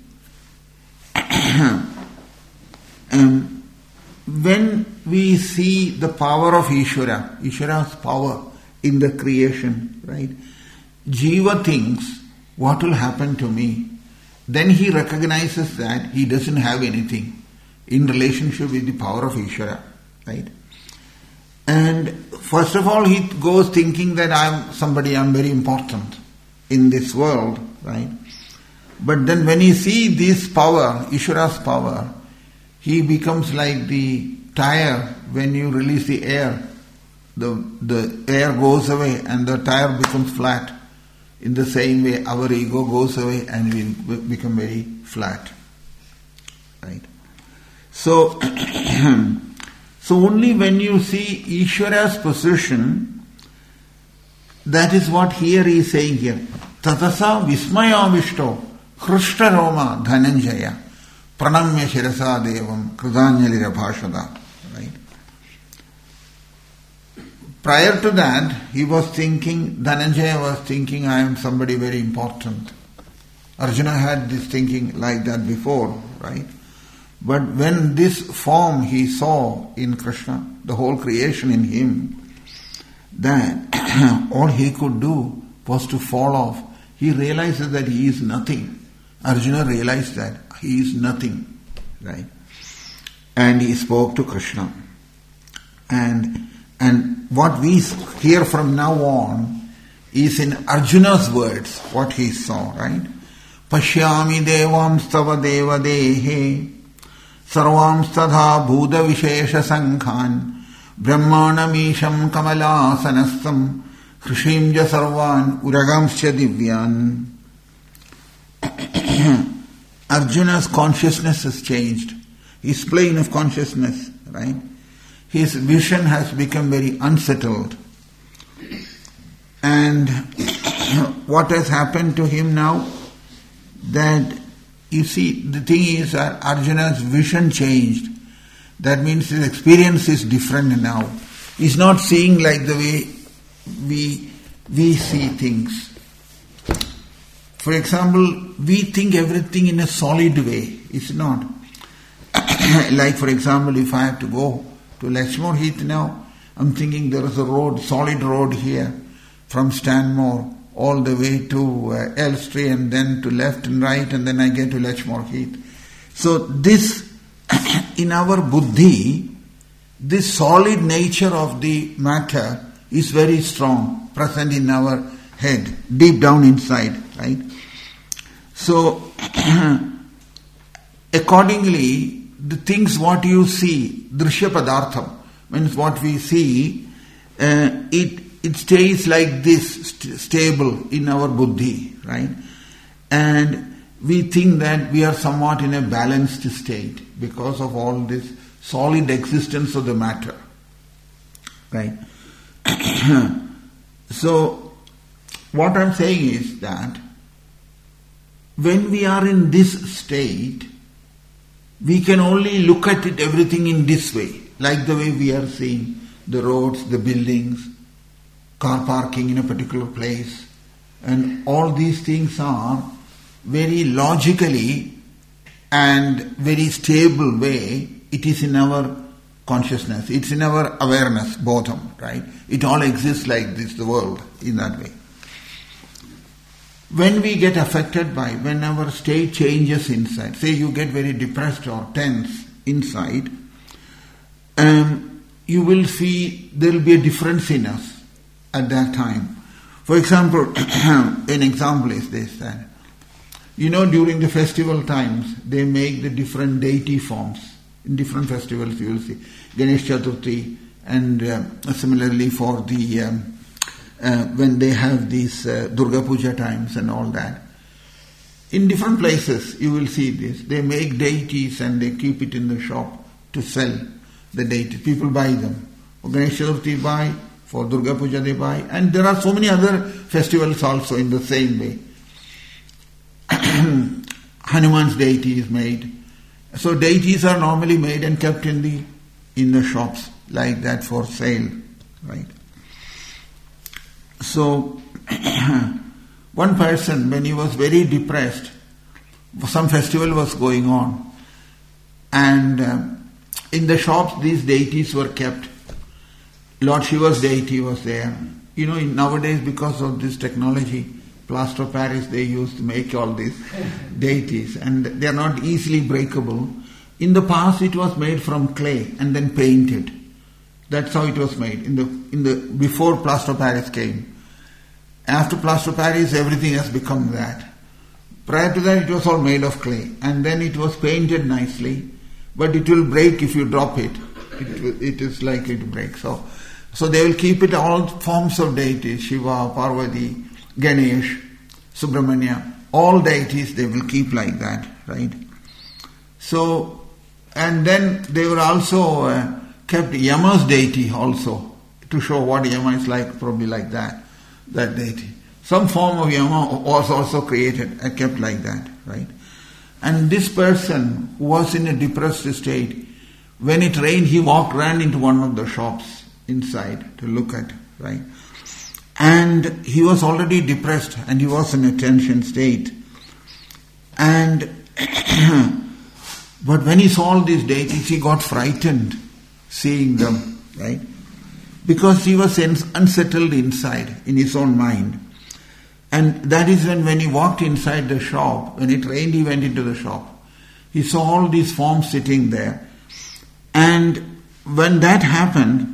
When we see the power of Ishvara's power in the creation, right? Jiva thinks, what will happen to me? then he recognizes that he doesn't have anything in relationship with the power of Ishvara, right? And first of all, he goes thinking that I'm very important in this world, right? But then when he sees this power, Ishvara's power, he becomes like the tire when you release the air. The air goes away and the tire becomes flat. In the same way, our ego goes away and we become very flat. Right? So, so only when you see Ishvara's position, that is what here he is saying here. Tatasa vismayavishto Khrishta Roma Dhananjaya Pranamya Shirasa Devam Kridanyalira Bhashada. Right? Prior to that, Dhananjaya was thinking, I am somebody very important. Arjuna had this thinking like that before, right? But when this form he saw in Krishna, the whole creation in him, that all he could do was to fall off. He realizes that he is nothing. Arjuna realized that he is nothing, right? And he spoke to Krishna. And what we hear from now on is in Arjuna's words, what he saw, right? Pashyami devam stava deva dehe sarvam stadha bhuda vishesha sankhan brahmanamisham kamalasanastam krishimja sarvan uragamsya divyan. Arjuna's consciousness has changed. His plane of consciousness, right? His vision has become very unsettled. And what has happened to him now? That, you see, the thing is that Arjuna's vision changed. That means his experience is different now. He's not seeing like the way we see things. For example, we think everything in a solid way. It's not. Like, for example, if I have to go to Lechmore Heath now, I'm thinking there is a road, solid road here, from Stanmore all the way to Elstree and then to left and right and then I get to Lechmore Heath. So this, in our buddhi, this solid nature of the matter is very strong, present in our head, deep down inside, right? So, accordingly, the things what you see, drishya padartham, means what we see, it stays like this, stable in our buddhi, right? And we think that we are somewhat in a balanced state because of all this solid existence of the matter, right? So, what I'm saying is that when we are in this state, we can only look at it, everything in this way, like the way we are seeing the roads, the buildings, car parking in a particular place, and all these things are very logically and very stable way. It is in our consciousness, it's in our awareness, bodham, right? It all exists like this, the world, in that way. When we get affected by, when our state changes inside, say you get very depressed or tense inside, you will see there will be a difference in us at that time. For example, an example is this, that, you know, during the festival times, they make the different deity forms. In different festivals you will see Ganesh Chaturthi, and similarly for the when they have these Durga Puja times and all that. In different places you will see this. They make deities and they keep it in the shop to sell the deities. People buy them. For Ganesh Chaturthi buy, for Durga Puja they buy, and there are so many other festivals also in the same way. Hanuman's deity is made. So deities are normally made and kept in the shops like that for sale, right? So, one person, when he was very depressed, some festival was going on, and in the shops these deities were kept. Lord Shiva's deity was there. You know, nowadays because of this technology, plaster of Paris they used to make all these deities, and they are not easily breakable. In the past it was made from clay and then painted. That's how it was made before plaster of Paris came. After plaster of Paris, everything has become that. Prior to that, it was all made of clay, and then it was painted nicely, but it will break if you drop it. It is likely to break. So they will keep it all forms of deities: Shiva, Parvati, Ganesh, Subramanya. All deities they will keep like that, right? So, and then they were also kept Yama's deity also to show what Yama is like, probably like that deity. Some form of Yama was also created and kept like that, right? And this person who was in a depressed state, when it rained, he ran into one of the shops inside to look at, right? And he was already depressed and he was in a tension state. And but when he saw all these deities, he got frightened seeing them, right? Because he was unsettled inside, in his own mind. And that is when he walked inside the shop, when it rained, he went into the shop. He saw all these forms sitting there. And when that happened,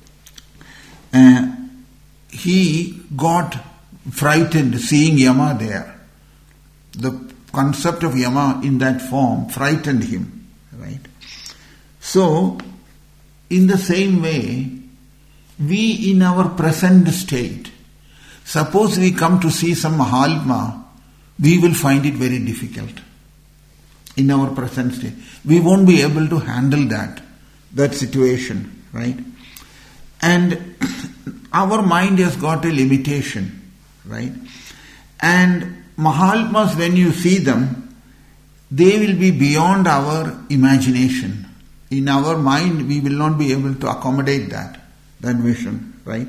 he got frightened seeing Yama there. The concept of Yama in that form frightened him, right? So, in the same way, we in our present state, suppose we come to see some Mahatma, we will find it very difficult. In our present state, we won't be able to handle that situation, right? And our mind has got a limitation, right? And Mahatmas, when you see them, they will be beyond our imagination. In our mind, we will not be able to accommodate that vision, right?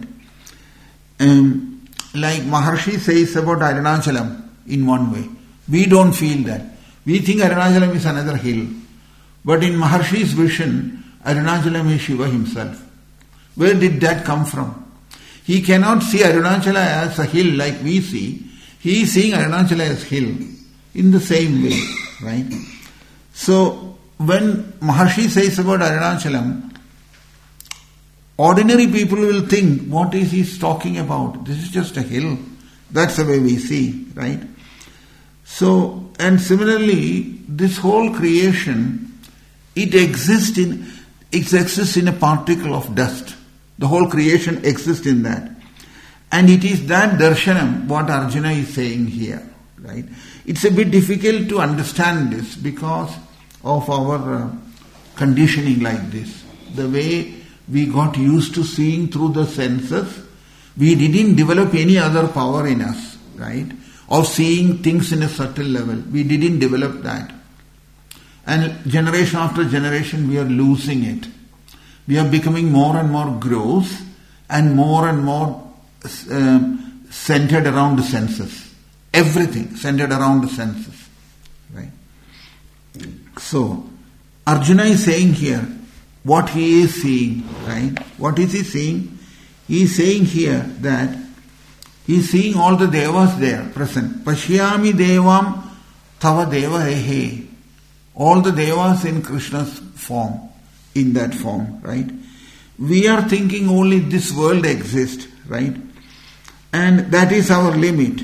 Like Maharshi says about Arunachalam in one way. We don't feel that. We think Arunachalam is another hill. But in Maharshi's vision, Arunachalam is Shiva himself. Where did that come from? He cannot see Arunachala as a hill like we see. He is seeing Arunachala as hill in the same way, right? So, when Maharshi says about Arunachalam, ordinary people will think, what is he talking about? This is just a hill. That's the way we see, right? So, and similarly, this whole creation, it exists in a particle of dust. The whole creation exists in that. And it is that darshanam, what Arjuna is saying here, right? It's a bit difficult to understand this because of our conditioning like this. The way we got used to seeing through the senses, we didn't develop any other power in us, right? Or seeing things in a subtle level. We didn't develop that. And generation after generation, we are losing it. We are becoming more and more gross and more centered around the senses. Everything centered around the senses, right? So, Arjuna is saying here what he is seeing, right? What is he seeing? He is saying here that he is seeing all the devas there present. Pashyami devam tava deva rehe. All the devas in Krishna's form, in that form, right? We are thinking only this world exists, right? And that is our limit.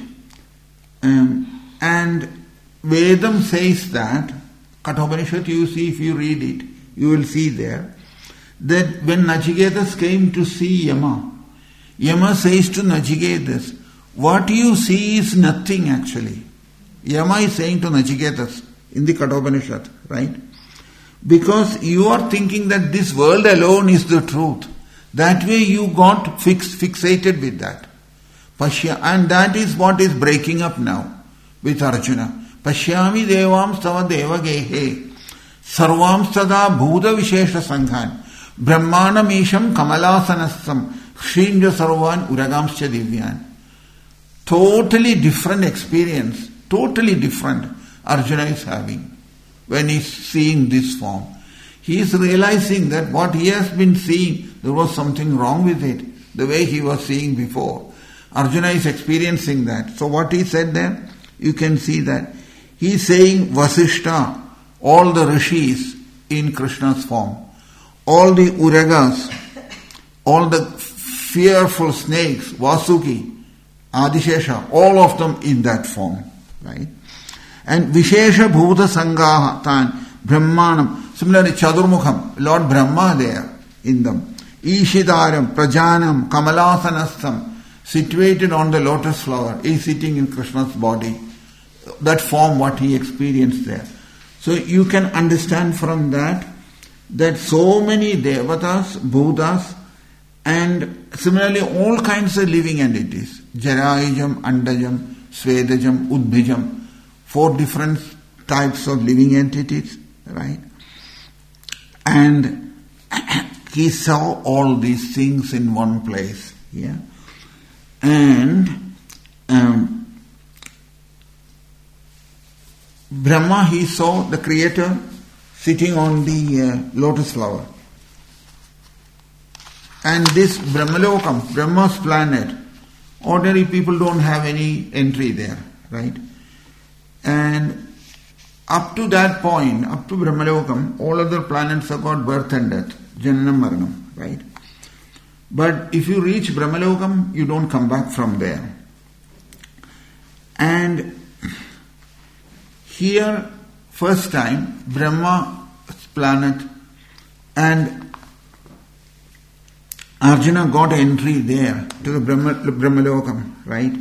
And Vedam says that, Kathopanishad, you see, if you read it, you will see there, that when Nachiketas came to see Yama, Yama says to Nachiketas, what you see is nothing actually. Yama is saying to Nachiketas in the Kathopanishad, right? Because you are thinking that this world alone is the truth. That way you got fixated with that. And that is what is breaking up now with Arjuna. Pashyami devam stava deva gehe sarvam stada bhuda vishesha sanghan brahmanam isham kamalasanasam kshindya sarvan uragamscha divyan. Totally different experience, totally different Arjuna is having when he is seeing this form. He is realizing that what he has been seeing, there was something wrong with it, the way he was seeing before. Arjuna is experiencing that. So what he said there, you can see that. He is saying Vasishta, all the rishis in Krishna's form, all the uragas, all the fearful snakes, Vasuki, Adishesha, all of them in that form. Right? And Vishesha Bhuta Sangaha Tan Brahmanam. Similarly, Chadurmukham, Lord Brahma there in them. Ishidaram, Prajanam, Kamalasanastham, situated on the lotus flower, is sitting in Krishna's body. That form what he experienced there. So you can understand from that so many devatas, bhutas, and similarly all kinds of living entities, Jarayujam, Andajam, Svedajam, Udbhijam, 4 different types of living entities, right? And he saw all these things in one place, yeah. And Brahma, he saw the Creator sitting on the lotus flower. And this Brahmalokam, Brahma's planet, ordinary people don't have any entry there, right? And up to that point, up to Brahmalokam, all other planets have got birth and death, Jananam Maranam, right? But if you reach Brahmalokam, you don't come back from there. And here, first time, Brahma's planet and Arjuna got entry there to the Brahmalokam, right?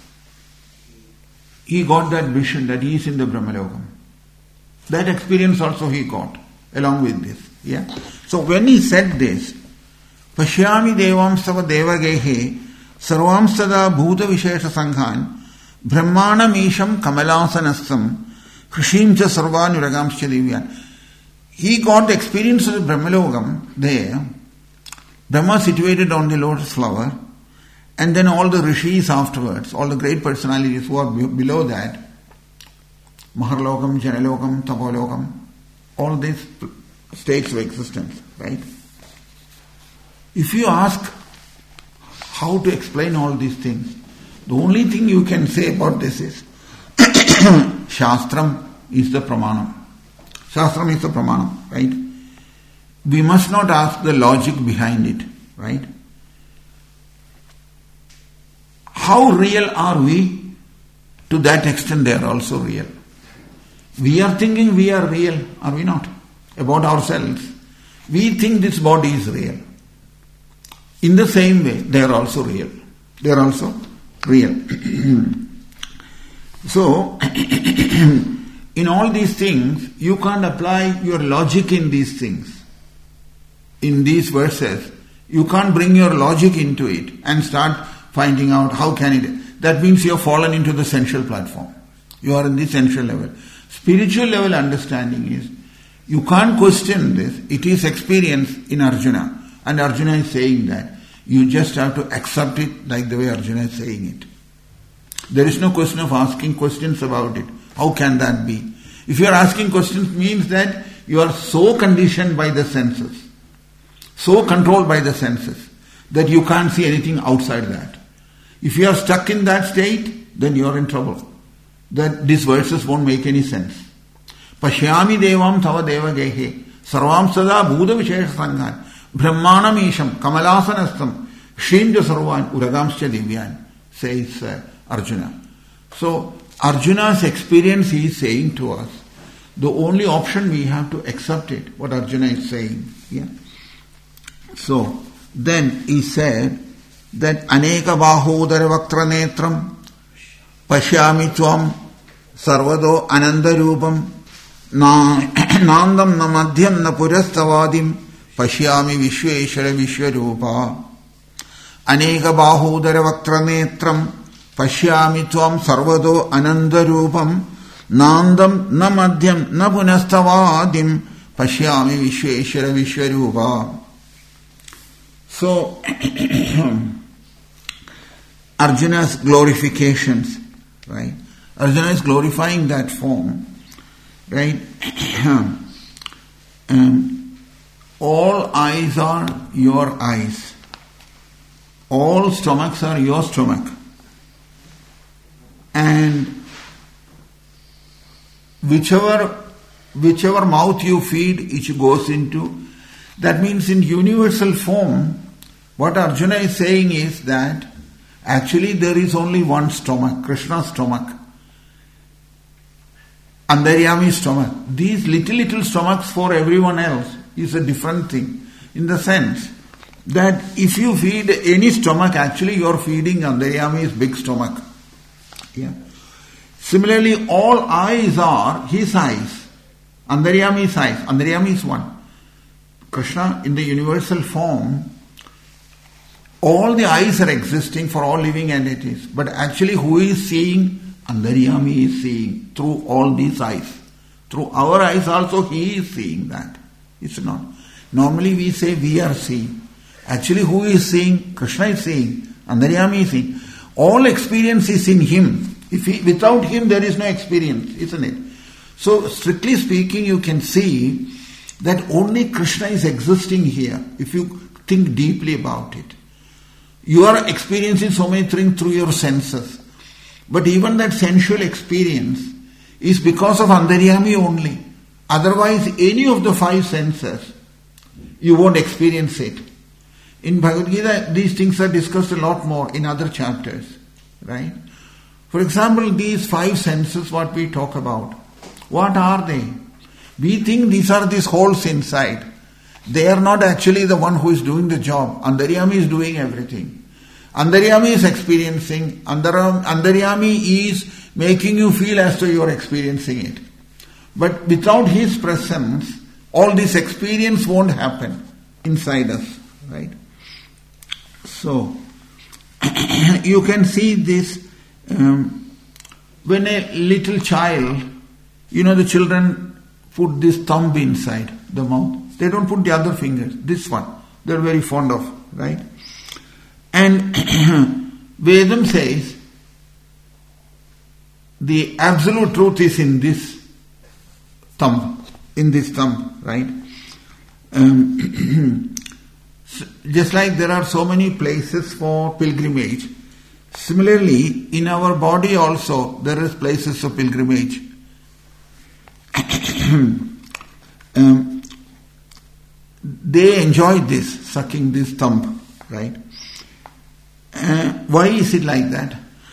He got that vision that he is in the Brahmalokam. That experience also he got along with this. Yeah. So when he said this, Pashyami devam sava devagehe sarvam sada bhuta vishesha sanghan brahmanam isham kamalasanasam krishim cha sarvanuragamscha divyan. He got the experience of the Brahmalokam there. Brahma situated on the lotus flower, and then all the rishis afterwards, all the great personalities who are below that, Maharlokam, Janalokam, Tapolokam, all these states of existence, right? If you ask how to explain all these things, the only thing you can say about this is Shastram is the Pramanam. Shastram is the Pramanam, right? We must not ask the logic behind it, right? How real are we? To that extent they are also real. We are thinking we are real, are we not? About ourselves. We think this body is real. In the same way, they are also real. They are also real. So, in all these things, you can't apply your logic in these things. In these verses, you can't bring your logic into it and start finding out how can it. That means you have fallen into the sensual platform. You are in the sensual level. Spiritual level understanding is, you can't question this. It is experience in Arjuna. And Arjuna is saying that. You just have to accept it like the way Arjuna is saying it. There is no question of asking questions about it. How can that be? If you are asking questions, means that you are so conditioned by the senses, so controlled by the senses, that you can't see anything outside that. If you are stuck in that state, then you are in trouble. That these verses won't make any sense. Pashyami devam tava devagehe sarvam sada bhuta vishesha sanghan brahmanam isham kamalasanastam shrimja sarvan uragamscha divyan, says Arjuna. So Arjuna's experience he is saying to us. The only option we have to accept it, what Arjuna is saying. Yeah. So then he said that aneka bahodara vaktra netram pashyami tvam sarvado anandarupam nandam na madhyam na purastavadim pashyami vishveshara vishwarupa aneka bahodara vaktra netram pashyami tvam sarvado anandarupam nandam na madhyam na punastavadim pashyami vishveshara vishwarupa. So, Arjuna's glorifications, right? Arjuna is glorifying that form, right? All eyes are your eyes. all stomachs are your stomach. And whichever mouth you feed, it goes into. That means in universal form, what Arjuna is saying is that actually there is only one stomach, Krishna's stomach. Antaryami's stomach. These little stomachs for everyone else is a different thing, in the sense that if you feed any stomach, actually you are feeding Antaryami's big stomach. Yeah. Similarly, all eyes are his eyes. Antaryami's eyes. Antaryami is one. Krishna in the universal form, all the eyes are existing for all living entities. But actually who is seeing? Antaryami is seeing through all these eyes. Through our eyes also he is seeing that. It's not. Normally we say we are seeing. Actually who is seeing? Krishna is seeing. Antaryami is seeing. All experience is in him. Without him there is no experience, isn't it? So strictly speaking, you can see that only Krishna is existing here, if you think deeply about it. You are experiencing so many things through your senses. But even that sensual experience is because of Antaryami only. Otherwise, any of the five senses, you won't experience it. In Bhagavad Gita, these things are discussed a lot more in other chapters, right? For example, these five senses, what we talk about, what are they? We think these are these holes inside. They are not actually the one who is doing the job. Antaryami is doing everything. Antaryami is experiencing. Antaryami is making you feel as though you are experiencing it. But without his presence, all this experience won't happen inside us, right? So, you can see this when a little child, the children put this thumb inside the mouth. They don't put the other fingers. This one, they're very fond of, right? And Vedam says the absolute truth is in this thumb, right? Just like there are so many places for pilgrimage, similarly in our body also there is places of pilgrimage. They enjoy this, sucking this thumb, right? Why is it like that?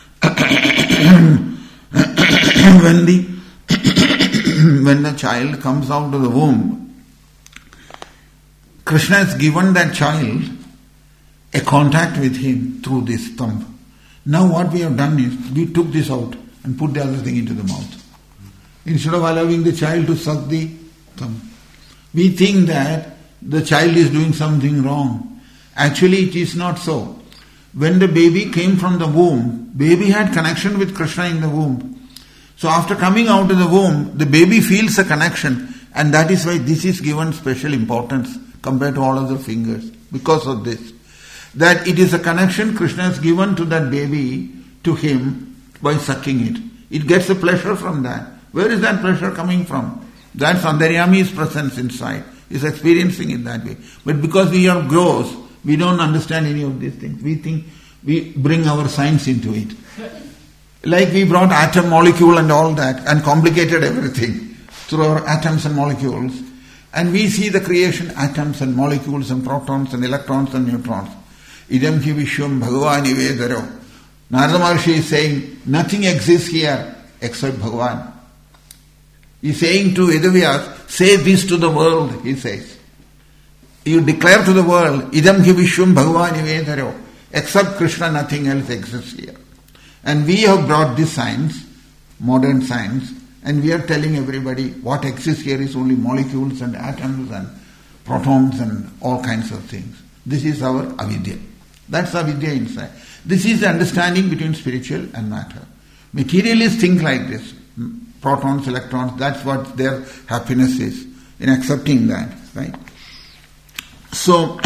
When the child comes out of the womb, Krishna has given that child a contact with him through this thumb. Now what we have done is, we took this out and put the other thing into the mouth. Instead of allowing the child to suck the thumb. We think that the child is doing something wrong. Actually it is not so. When the baby came from the womb, baby had connection with Krishna in the womb. So after coming out of the womb, the baby feels a connection, and that is why this is given special importance compared to all other fingers. Because of this. That it is a connection Krishna has given to that baby, to him, by sucking it. It gets a pleasure from that. Where is that pleasure coming from? That's Antaryami's presence inside. Is experiencing it that way. But because we are gross, we don't understand any of these things. We think we bring our science into it. Like we brought atom, molecule and all that and complicated everything through our atoms and molecules. And we see the creation, atoms and molecules and protons and electrons and neutrons. Idam hi vishwam bhagavani vedaro. Narada Maharshi is saying, nothing exists here except Bhagavan. He is saying to Vedavyas, say this to the world, he says. You declare to the world, idam hi vishwam bhagavani vedaro. Except Krishna, nothing else exists here. And we have brought this science, modern science, and we are telling everybody what exists here is only molecules and atoms and protons and all kinds of things. This is our avidya. That's avidya inside. This is the understanding between spiritual and matter. Materialists think like this. Protons, electrons, that's what their happiness is in accepting that, right? So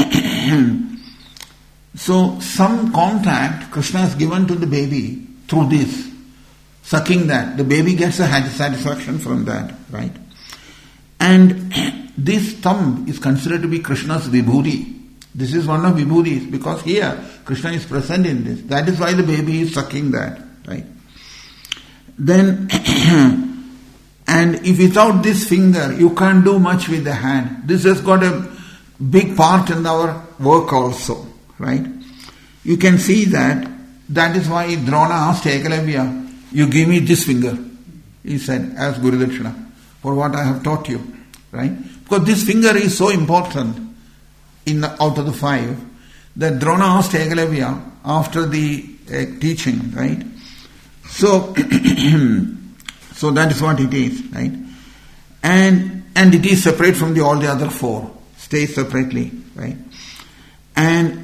some contact Krishna has given to the baby through this, sucking that. The baby gets a satisfaction from that, right? And this thumb is considered to be Krishna's vibhuti. This is one of vibhudis, because here Krishna is present in this. That is why the baby is sucking that, right? Then, and if without this finger, you can't do much with the hand. This has got a big part in our work also, right? You can see that. That is why Drona asked Ekalavya, you give me this finger, he said, as Guru Dakshina, for what I have taught you, right? Because this finger is so important out of the 5, that Drona asked Ekalavya after the teaching, right? So, so that is what it is, right? And it is separate from all the other 4, stays separately, right? And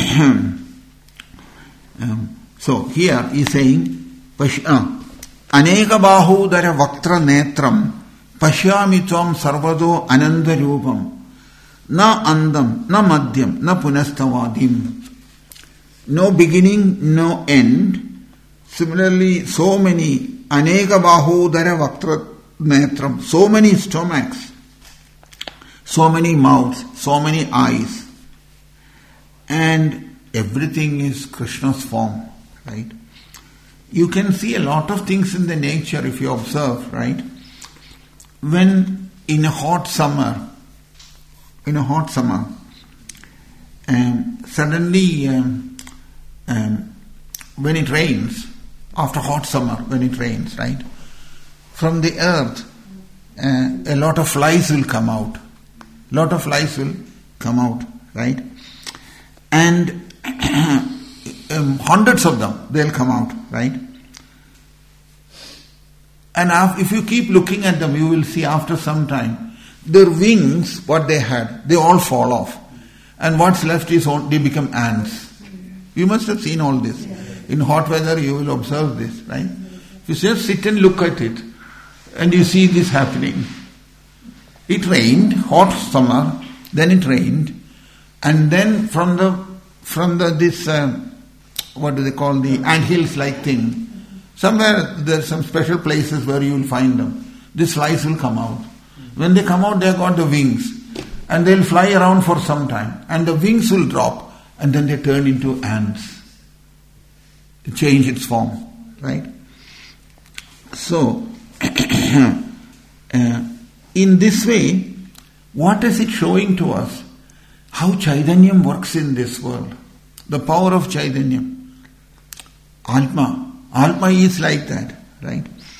so here he is saying, Aneka bahudara vaktra netram pashyami tvam sarvado ananda rupam na andam, na madhyam, na punastavadim. No beginning, no end. Similarly, so many aneka bahudara vaktra netram, so many stomachs, so many mouths, so many eyes, and everything is Krishna's form, right? You can see a lot of things in the nature if you observe, right? When in a hot summer, suddenly when it rains, after hot summer, when it rains, right? From the earth, a lot of flies will come out. Right? And hundreds of them, they'll come out, right? And if you keep looking at them, you will see after some time, their wings, what they had, they all fall off. And what's left is they become ants. You must have seen all this. In hot weather, you will observe this, right? You just sit and look at it, and you see this happening. It rained, hot summer, then it rained, and then from this what do they call, the anthills like thing, somewhere there are some special places where you will find them. These flies will come out. When they come out, they have got the wings, and they'll fly around for some time, and the wings will drop, and then they turn into ants. To change its form, right? So, in this way, what is it showing to us? How Chaitanyam works in this world. The power of Chaitanyam. Atma is like that, right?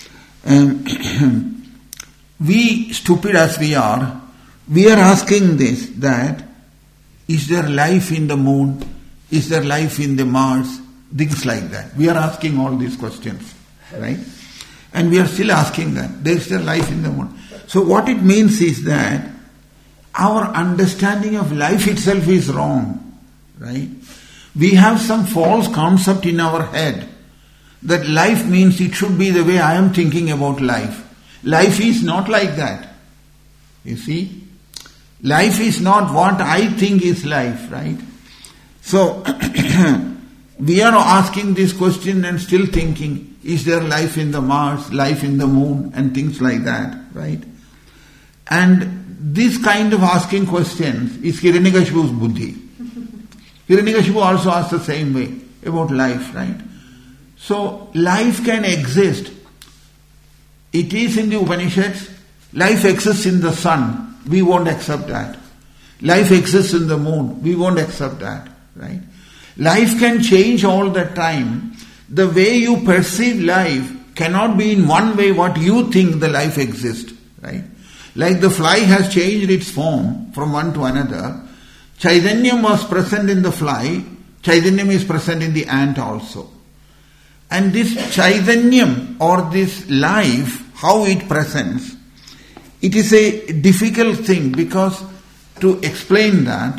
We, stupid as we are asking this, that is there life in the moon? Is there life in the Mars? Things like that. We are asking all these questions, right? And we are still asking that. There is there life in the moon? So what it means is that our understanding of life itself is wrong, right? We have some false concept in our head that life means it should be the way I am thinking about life. Life is not like that. You see? Life is not what I think is life, right? So, we are asking this question and still thinking, is there life in the Mars, life in the moon, and things like that, right? And this kind of asking questions is Hiranyakashipu's buddhi. Hiranyakashipu also asks the same way about life, right? So, life can exist. It is in the Upanishads. Life exists in the sun. We won't accept that. Life exists in the moon. We won't accept that, right? Life can change all the time. The way you perceive life cannot be in one way what you think the life exists, right? Like the fly has changed its form from one to another. Chaitanyam was present in the fly. Chaitanyam is present in the ant also. And this Chaitanyam or this life, how it presents, it is a difficult thing, because to explain that,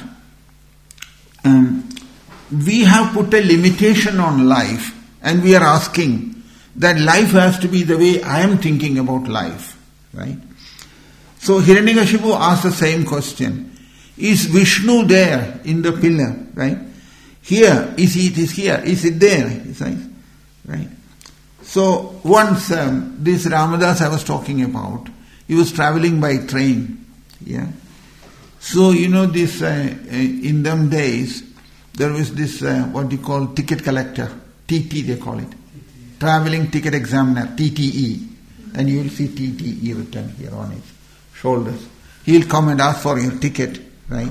we have put a limitation on life, and we are asking that life has to be the way I am thinking about life, right? So Hiranyakashipu asked the same question. Is Vishnu there in the pillar, right? Here, it is here, is it there? He says, right? So once this Ramadas I was talking about, he was travelling by train, yeah. So, this, in them days, there was this, what you call ticket collector, TT they call it, traveling ticket examiner, TTE. And you will see TTE written here on his shoulders. He will come and ask for your ticket, right?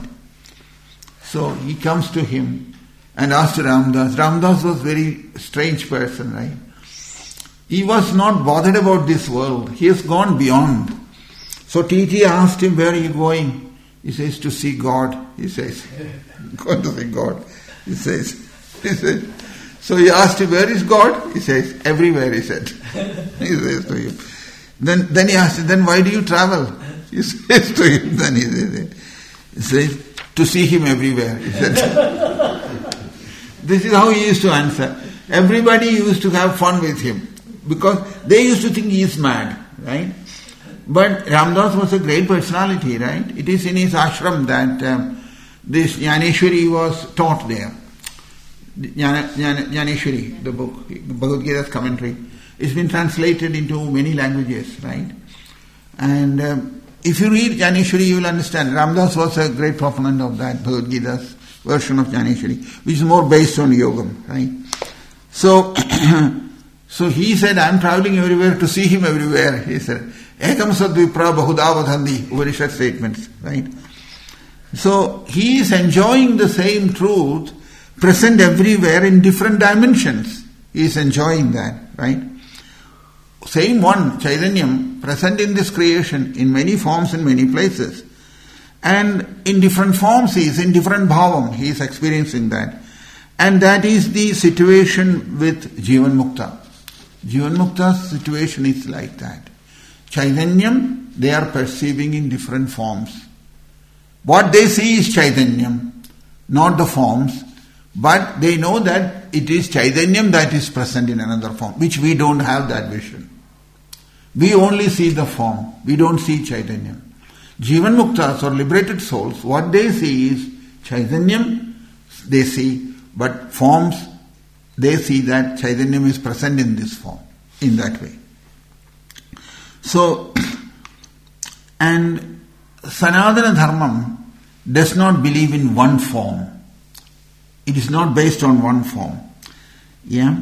So he comes to him and asks to Ramdas. Ramdas was a very strange person, right? He was not bothered about this world. He has gone beyond. So TT asked him, where are you going? He says, to see God. He says, going to see God. He says. So he asked him, where is God? He says, everywhere, he said. He says to him. Then he asked him, then why do you travel? He says to him, then he says, to see him everywhere. He said. This is how he used to answer. Everybody used to have fun with him because they used to think he is mad, right? But Ramdas was a great personality, right? It is in his ashram that this Jnaneshwari was taught there. Jnaneshwari, the book, Bhagavad Gita's commentary, it's been translated into many languages, right? And if you read Jnaneshwari, you will understand. Ramdas was a great proponent of that Bhagavad Gita's version of Jnaneshwari, which is more based on yogam, right? So, so he said, I am traveling everywhere to see him everywhere. He said, Ekam sadvipra bahudavadhandi, Upanishad statements, right? So he is enjoying the same truth present everywhere in different dimensions. He is enjoying that, right? Same one, Chaitanyam, present in this creation in many forms in many places. And in different forms he is, in different bhavam, he is experiencing that. And that is the situation with Jivan Mukta. Jivan Mukta's situation is like that. Chaitanyam, they are perceiving in different forms. What they see is Chaitanyam, not the forms, but they know that it is Chaitanyam that is present in another form, which we don't have that vision. We only see the form, we don't see Chaitanyam. Jivan Muktas or liberated souls, what they see is Chaitanyam, they see, but forms, they see that Chaitanyam is present in this form, in that way. So, and Sanatana Dharmam does not believe in one form. It is not based on one form. Yeah.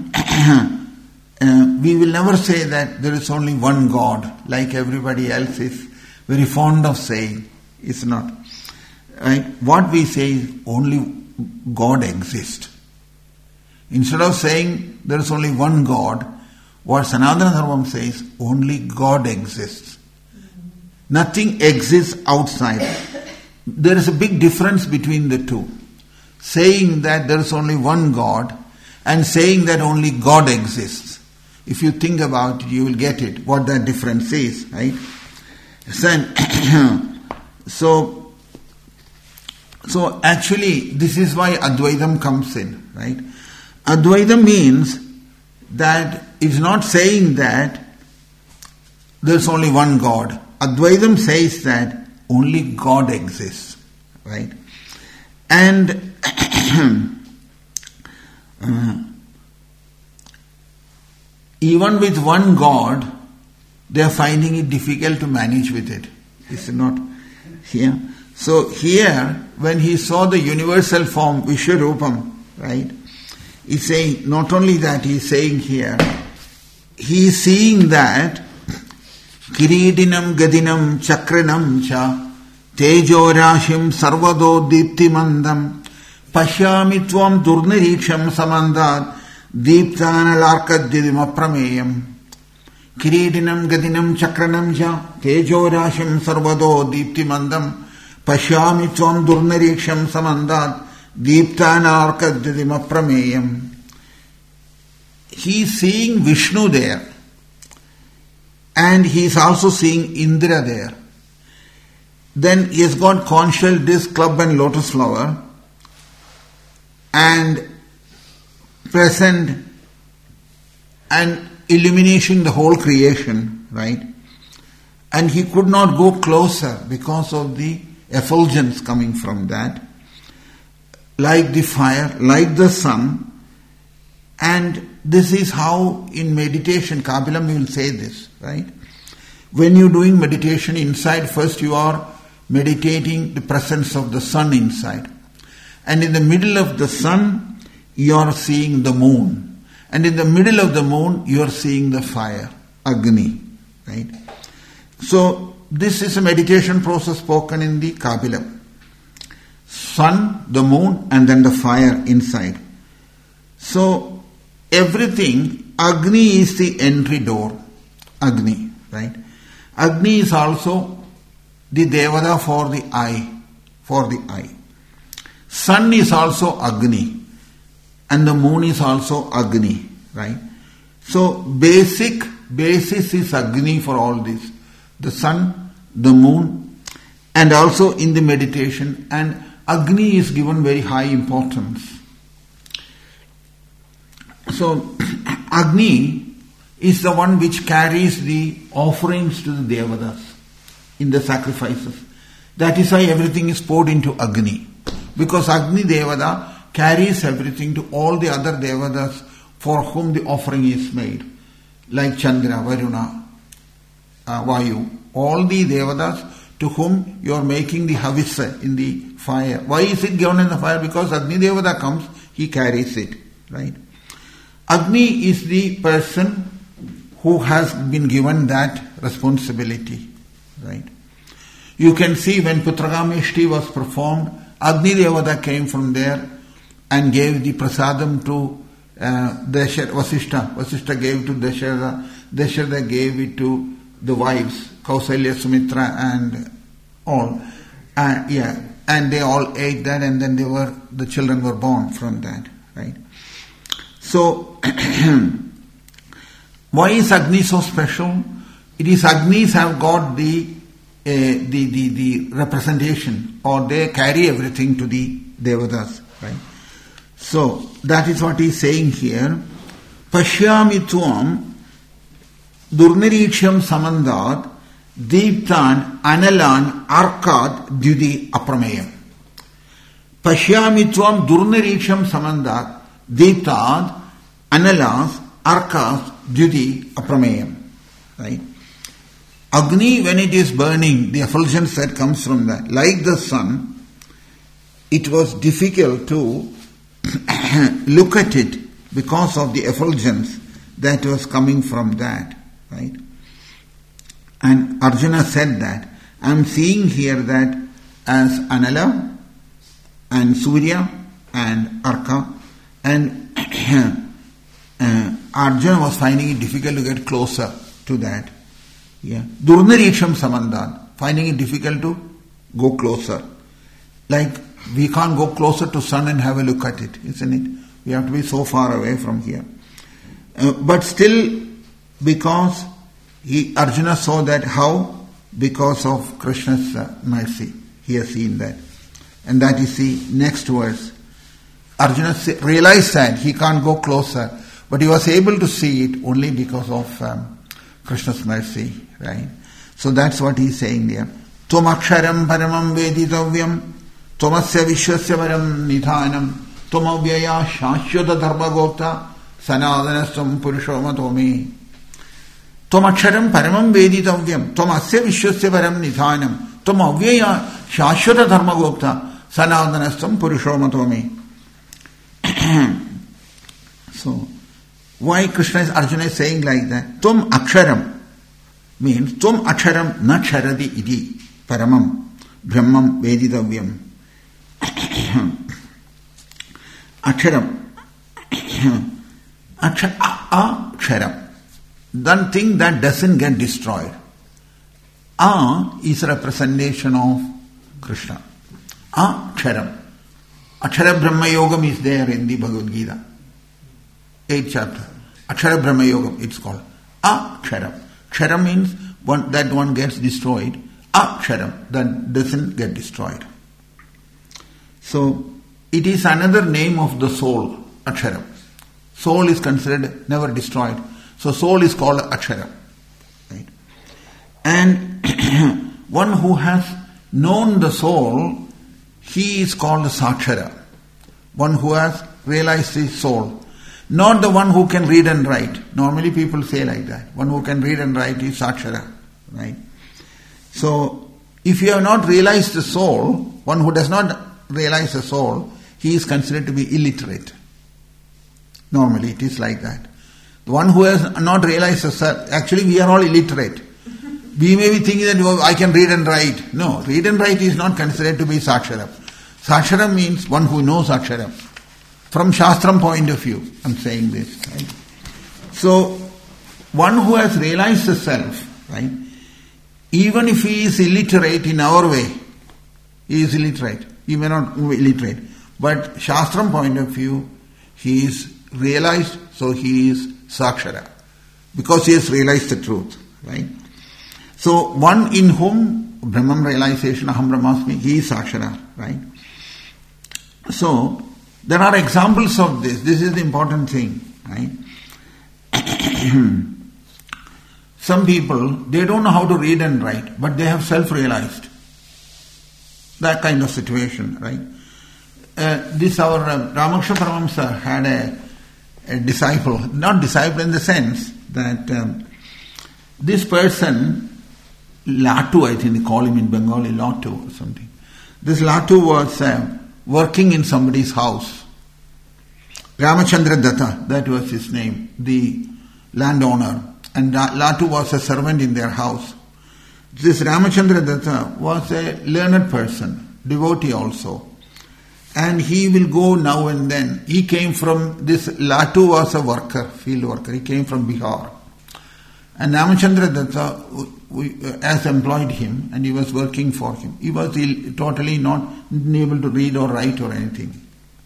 We will never say that there is only one God, like everybody else is very fond of saying. It's not. Right? What we say is only God exists. Instead of saying there is only one God, what Sanatana Dharmam says, only God exists. Nothing exists outside. There is a big difference between the two. Saying that there is only one God and saying that only God exists. If you think about it, you will get it, what that difference is, right? So actually, this is why Advaitam comes in, right? Advaitam means that it's not saying that there's only one God. Advaitam says that only God exists, right? And even with one God, they are finding it difficult to manage with it. Is it not? Here. So here, when he saw the universal form, Vishwarupam, right? He's saying, not only that, he's saying here, he is seeing that Kiridinam Gadinam Chakranam Cha Tejorashim Sarvado Diptimandam Pashyami Tvam Durniriksham Samandad Diptanalarkadyadim Aprameyam Kiridinam Gadinam Chakranam Cha Tejorashim Sarvado Diptimandam Pashyami Tvam Durniriksham Samandad Diptanalarkadyadim Aprameyam. He is seeing Vishnu there. And he is also seeing Indra there. Then he has got conch shell, disc, club and lotus flower and present and illuminating the whole creation, right? And he could not go closer because of the effulgence coming from that, like the fire, like the sun. And this is how in meditation, Kapilam will say this, right? When you're doing meditation inside, first you are meditating the presence of the sun inside. And in the middle of the sun, you are seeing the moon. And in the middle of the moon, you are seeing the fire, Agni. Right? So, this is a meditation process spoken in the Kapilam. Sun, the moon, and then the fire inside. So, everything, Agni is the entry door. Agni, right? Agni is also the Devata for the eye. Sun is also Agni. And the moon is also Agni, right? So, basis is Agni for all this. The sun, the moon, and also in the meditation. And Agni is given very high importance. So, Agni is the one which carries the offerings to the Devatas in the sacrifices. That is why everything is poured into Agni. Because Agni Devata carries everything to all the other Devatas for whom the offering is made. Like Chandra, Varuna, Vayu. All the Devatas to whom you are making the Havisa in the fire. Why is it given in the fire? Because Agni Devata comes, he carries it. Right? Agni is the person who has been given that responsibility. Right? You can see when Putragamishti was performed, Agni Devata came from there and gave the prasadam to Vasishta. Vasishta gave to Dasharatha. Dasharatha gave it to the wives, Kausalya, Sumitra, and all. And they all ate that, and then the children were born from that. Right? So, why is Agni so special? It is Agnis have got the representation, or they carry everything to the Devatas. Right? So, that is what he is saying here. Pashyami tuam durniriksham samandat deeptan analan arkad dyudi aprameyam. Pashyami tuam durniriksham samandat deeptan analas arkas dyudi aprameyam. Right? Agni, when it is burning, the effulgence that comes from that, like the sun, it was difficult to look at it because of the effulgence that was coming from that. Right? And Arjuna said that. I am seeing here that as Anala and Surya and Arka, and Arjuna was finding it difficult to get closer to that. Durnariksham samandan, finding it difficult to go closer. Like we can't go closer to sun and have a look at it, isn't it? We have to be so far away from here. But still, because Arjuna saw that how? Because of Krishna's mercy. He has seen that. And that is the next verse. Arjuna realized that he can't go closer, but he was able to see it only because of Krishna's mercy. Right? So that's what he is saying there. Tvam aksharam paramam veditavyam tvamasya vishwasya param nidhanam tvam avyaya shashwata dharmagopta sanadhanastam purushomatomi. Tvam aksharam paramam veditavyam tvamasya vishwasya param nidhanam tvam avyaya shashwata dharmagopta sanadhanastam purushomatomi. So, why Arjuna is saying like that? Tvam aksharam means Tvam aksharam na ksharadi iti paramam brahmam veditavyam. Aksharam. Aksharam. That thing that doesn't get destroyed. Is a representation of Krishna. Aksharam. Akshara Brahma Yogam is there in the Bhagavad Gita. 8th chapter. Akshara Brahma Yogam, it's called. Aksharam. Ksharam means that one gets destroyed. Aksharam, that doesn't get destroyed. So, it is another name of the soul, Aksharam. Soul is considered never destroyed. So, soul is called Aksharam. Right? And one who has known the soul, he is called Sakshara. One who has realized his soul. Not the one who can read and write. Normally people say like that. One who can read and write is Sakshara. Right? So, If you have not realized the soul, one who does not realize the soul, he is considered to be illiterate. Normally it is like that. The one who has not realized the self, actually we are all illiterate. We may be thinking that I can read and write. No, read and write is not considered to be Saksharam. Saksharam means one who knows Aksharam. From Shastram point of view, I'm saying this. Right? So, one who has realized the self, right? Even if he is illiterate in our way, he is illiterate. He may not be illiterate. But Shastram point of view, he is realized, so he is Sakshara. Because he has realized the truth, right? So, one in whom Brahman realization, Aham Brahmasmi, he is Sakshara, right? So, there are examples of this. This is the important thing, right? Some people, they don't know how to read and write, but they have self-realized. That kind of situation, right? Ramakrishna Paramahamsa had a disciple, not disciple in the sense that this person, Latu, I think they call him in Bengali, Latu or something. This Latu was working in somebody's house. Ramachandra Datta, that was his name, the landowner. And Latu was a servant in their house. This Ramachandra Datta was a learned person, devotee also. And he will go now and then. He came from, this Latu was a worker, field worker. He came from Bihar. And Ramachandra Datta has employed him and he was working for him. He was totally not able to read or write or anything.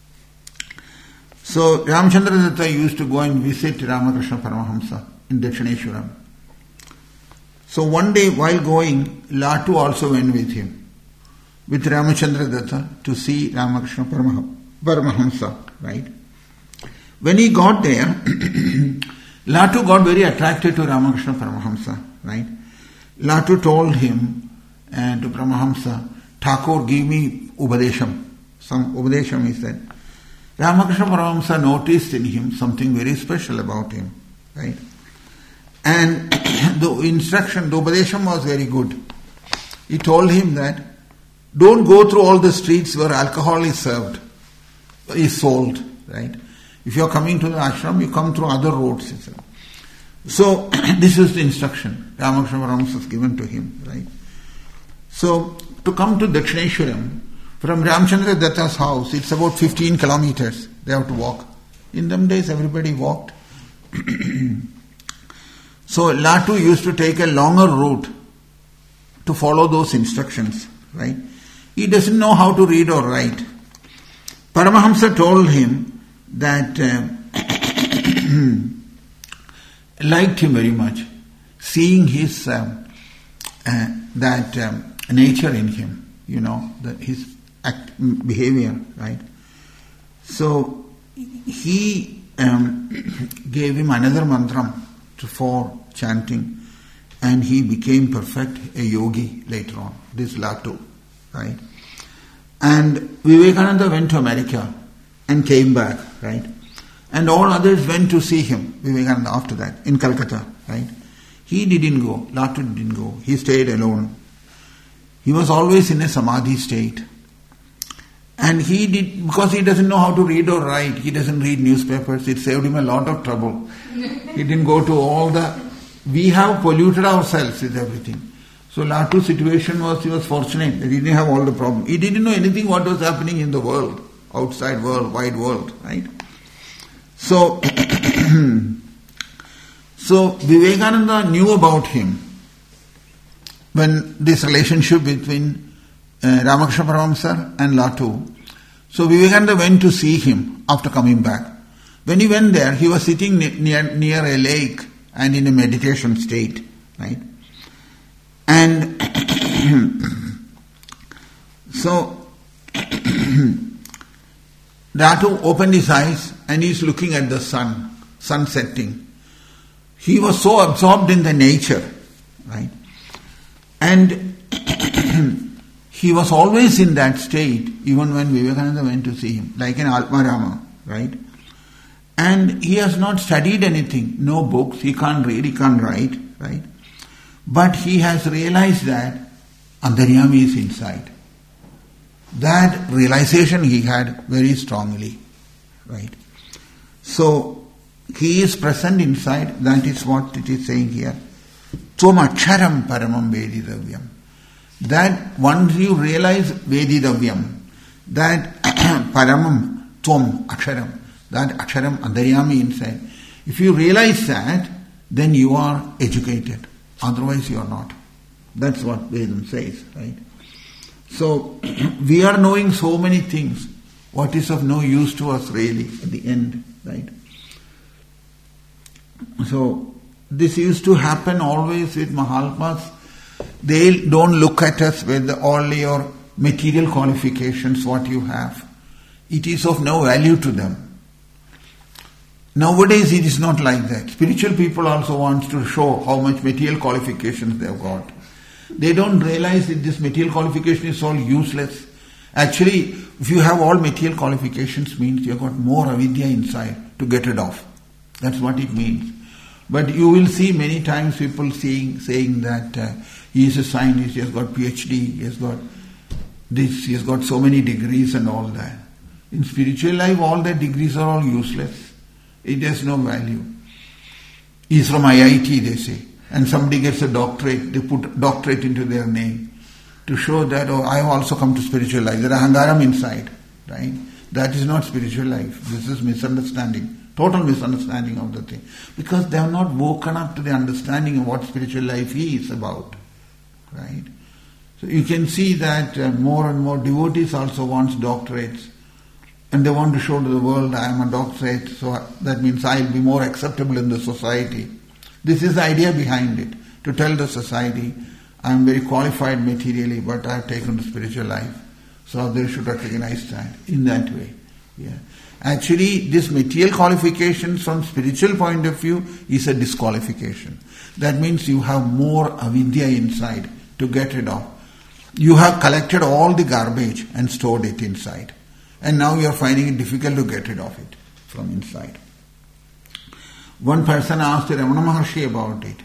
So Ramachandra Datta used to go and visit Ramakrishna Paramahamsa in Dakshineshwaram. So one day while going, Latu also went with him, with Ramachandra Datta, to see Ramakrishna Paramahamsa, right? When he got there, Latu got very attracted to Ramakrishna Paramahamsa, right? Latu told him to Paramahamsa, Thakur, give me Upadesham. Some Upadesham he said. Ramakrishna Paramahamsa noticed in him something very special about him, right? And the instruction, the Upadesham was very good. He told him that don't go through all the streets where alcohol is served, is sold, right? If you are coming to the ashram, you come through other roads. So, this is the instruction Ramakrishna Paramahamsa was given to him, right? So, to come to Dakshineshwaram, from Ramachandra Datta's house, it's about 15 kilometers. They have to walk. In them days, everybody walked. So, Latu used to take a longer route to follow those instructions, right? He doesn't know how to read or write. Paramahamsa told him that liked him very much, seeing his nature in him, his behavior, right? So he gave him another mantra for chanting, and he became perfect, a yogi later on, this Latu, right? And Vivekananda went to America and came back, right? And all others went to see him, Vivekananda, after that, in Calcutta, right? He didn't go, Latu didn't go, he stayed alone. He was always in a samadhi state. And because he doesn't know how to read or write, he doesn't read newspapers, it saved him a lot of trouble. He didn't go to we have polluted ourselves with everything. So Latu's situation was, he was fortunate that he didn't have all the problem. He didn't know anything what was happening in the world, outside world, wide world, right? So, so Vivekananda knew about him when this relationship between Ramakrishna Paramahamsa and Latu. So Vivekananda went to see him after coming back. When he went there, he was sitting near a lake and in a meditation state, right? And so Latu opened his eyes and he's looking at the sun setting. He was so absorbed in the nature, right? And he was always in that state, even when Vivekananda went to see him, like in Atmarama, right? And he has not studied anything, no books, he can't read, he can't write, right? But he has realized that Antaryami is inside. That realization he had very strongly, right? So, he is present inside, that is what it is saying here. Tvam aksharam paramam vedidavyam. That once you realize vedidavyam, that paramam, tvam aksharam, that aksharam antaryami inside. If you realize that, then you are educated. Otherwise you are not. That's what Vedam says, right? So, we are knowing so many things. What is of no use to us really at the end, right? So, this used to happen always with Mahatmas. They don't look at us with all your material qualifications, what you have. It is of no value to them. Nowadays it is not like that. Spiritual people also want to show how much material qualifications they have got. They don't realize that this material qualification is all useless. Actually, if you have all material qualifications, means you have got more avidya inside to get rid of. That's what it means. But you will see many times people saying that he is a scientist, he has got PhD, he has got this, he has got so many degrees and all that. In spiritual life, all the degrees are all useless. It has no value. He is from IIT, they say. And somebody gets a doctorate, they put doctorate into their name to show that, I have also come to spiritual life. There is ahangaram inside, right? That is not spiritual life. This is misunderstanding. Total misunderstanding of the thing. Because they have not woken up to the understanding of what spiritual life is about. Right? So you can see that more and more devotees also want doctorates. And they want to show to the world, I am a doctorate, so that means I will be more acceptable in the society. This is the idea behind it. To tell the society, I am very qualified materially, but I have taken to spiritual life. So they should recognize that in that way. Yeah. Actually, this material qualification from spiritual point of view is a disqualification. That means you have more avidya inside to get rid of. You have collected all the garbage and stored it inside. And now you are finding it difficult to get rid of it from inside. One person asked Ramana Maharshi about it.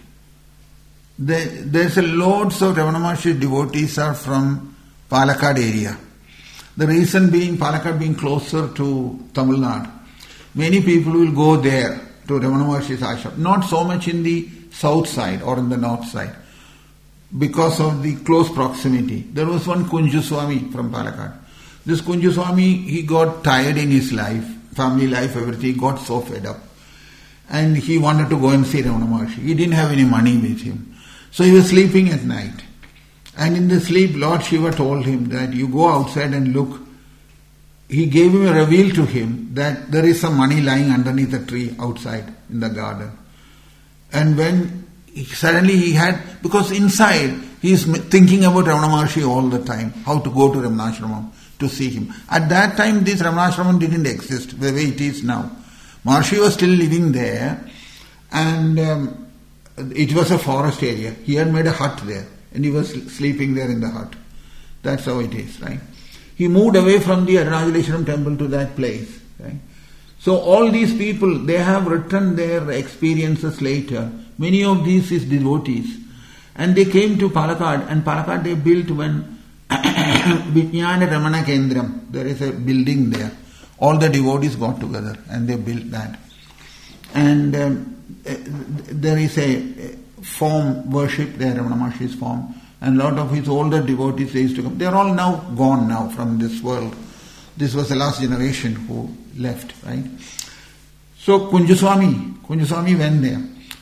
There's loads of Ramana Maharshi devotees are from Palakkad area. The reason being, Palakkad being closer to Tamil Nadu. Many people will go there to Ramana Maharshi's ashram. Not so much in the south side or in the north side. Because of the close proximity. There was one Kunju Swami from Palakkad. This Kunju Swami, he got tired in his life, family life, everything. He got so fed up. And he wanted to go and see Ramana Maharshi. He didn't have any money with him. So he was sleeping at night. And in the sleep, Lord Shiva told him that you go outside and look. He gave him a reveal to him that there is some money lying underneath a tree outside in the garden. And when suddenly he had, because inside he is thinking about Ramana Maharshi all the time, how to go to Ramanashramam to see him. At that time this Ramanashramam didn't exist the way it is now. Maharshi was still living there and it was a forest area. He had made a hut there. And he was sleeping there in the hut. That's how it is, right? He moved away from the Arunachaleshwaram temple to that place, right? So all these people, they have written their experiences later. Many of these is devotees. And they came to Palakkad, and Palakkad they built one Vijnana Ramana Kendram. There is a building there. All the devotees got together and they built that. And there is a form worship there, Ramana Maharshi's form, and a lot of his older devotees they used to come. They are all now gone now from this world. This was the last generation who left, right? So Kunju Swami went there,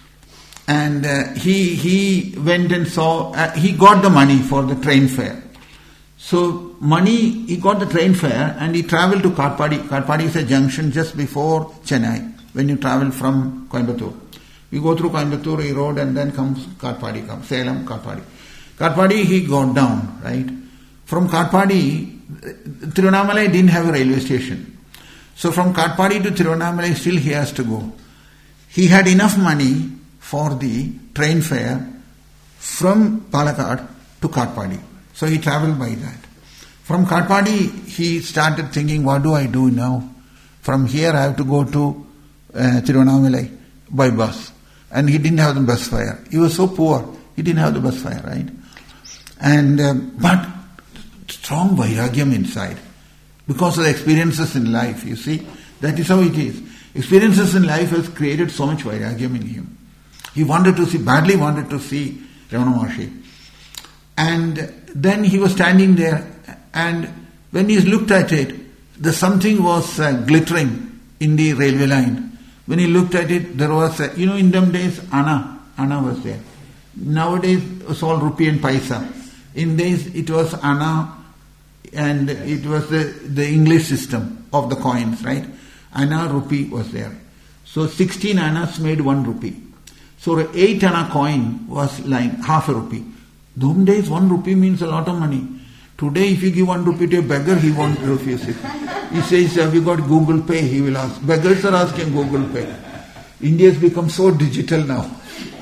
and he went and saw. He got the money for the train fare. So he got the train fare, and he travelled to Katpadi. Katpadi is a junction just before Chennai when you travel from Coimbatore. We go through Coimbatore road and then comes Katpadi, Salem, Katpadi. Katpadi he got down, right? From Katpadi, Tiruvannamalai didn't have a railway station. So from Katpadi to Tiruvannamalai still he has to go. He had enough money for the train fare from Palakkad to Katpadi. So he travelled by that. From Katpadi he started thinking, what do I do now? From here I have to go to Tiruvannamalai by bus. And he didn't have the bus fare. He was so poor, he didn't have the bus fare, right? But strong vairagyam inside. Because of the experiences in life, you see. That is how it is. Experiences in life has created so much vairagyam in him. He badly wanted to see Ramana Maharshi. And then he was standing there, and when he looked at it, something was glittering in the railway line. When he looked at it, there was, in them days, Anna was there. Nowadays, it was all rupee and paisa. In days, it was Anna, and it was the English system of the coins, right? Anna rupee was there. So 16 annas made 1 rupee. So an 8 anna coin was lying, half a rupee. Those days 1 rupee means a lot of money. Today if you give 1 rupee to a beggar, he won't refuse it. He says, have you got Google Pay? He will ask. Beggars are asking Google Pay. India has become so digital now.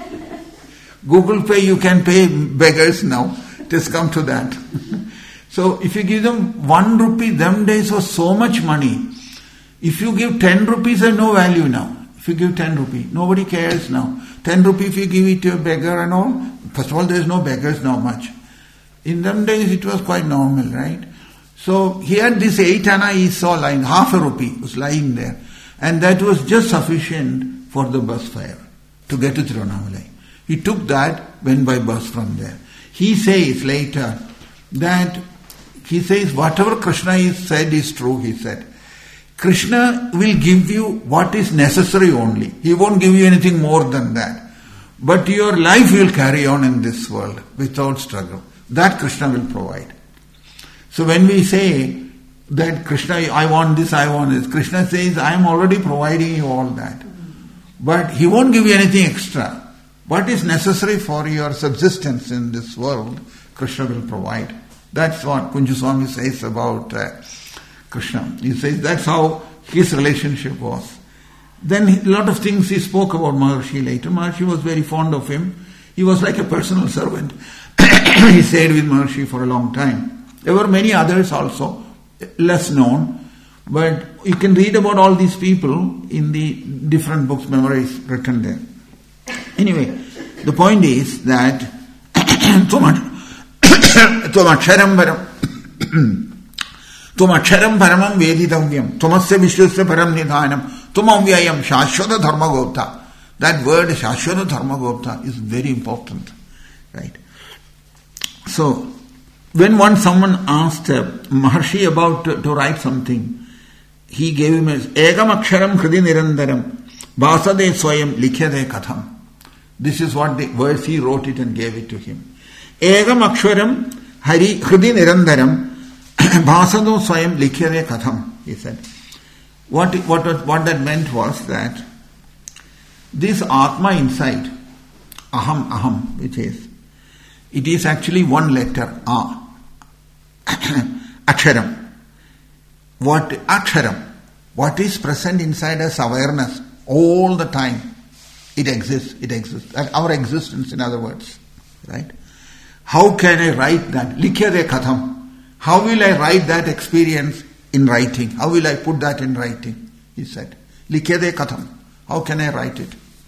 Google Pay, you can pay beggars now. It has come to that. So if you give them 1 rupee, them days was so much money. If you give 10 rupees, there's no value now. If you give 10 rupee, nobody cares now. 10 rupee if you give it to a beggar and all, first of all, there's no beggars now much. In them days, it was quite normal, right? So he had this 8 anna he saw lying, half a rupee was lying there. And that was just sufficient for the bus fare to get to Tiruvannamalai. He took that, went by bus from there. He says later that, whatever Krishna has said is true, he said. Krishna will give you what is necessary only. He won't give you anything more than that. But your life will carry on in this world without struggle. That Krishna will provide. So when we say that Krishna, I want this, Krishna says, I am already providing you all that. But He won't give you anything extra. What is necessary for your subsistence in this world, Krishna will provide. That's what Kunju Swami says about Krishna. He says that's how his relationship was. Then a lot of things he spoke about Maharshi later. Maharshi was very fond of him. He was like a personal servant. He stayed with Maharshi for a long time. There were many others also, less known. But you can read about all these people in the different books, memories written there. Anyway, the point is that Tumaksharam paramam vedidavyam, tumasya vishwasya param nidhanam, tumavyayam shashwata dharmagopta. That word shashwata dharmagopta is very important, right? So, when someone asked Maharshi about to write something, he gave him as Egam aksharam hridi nirandaram, vasade swayam likhyade katham. This is what the verse he wrote it and gave it to him. Egam aksharam hridi nirandaram, Bhasado Swayam Likhyade Katham, he said. What that meant was that this Atma inside, Aham, which is, it is actually one letter, A. Aksharam. What is present inside us, awareness, all the time. It exists. Our existence, in other words. Right? How can I write that? Likhyade Katham. How will I write that experience in writing? How will I put that in writing? He said. Likhyade Katham. How can I write it?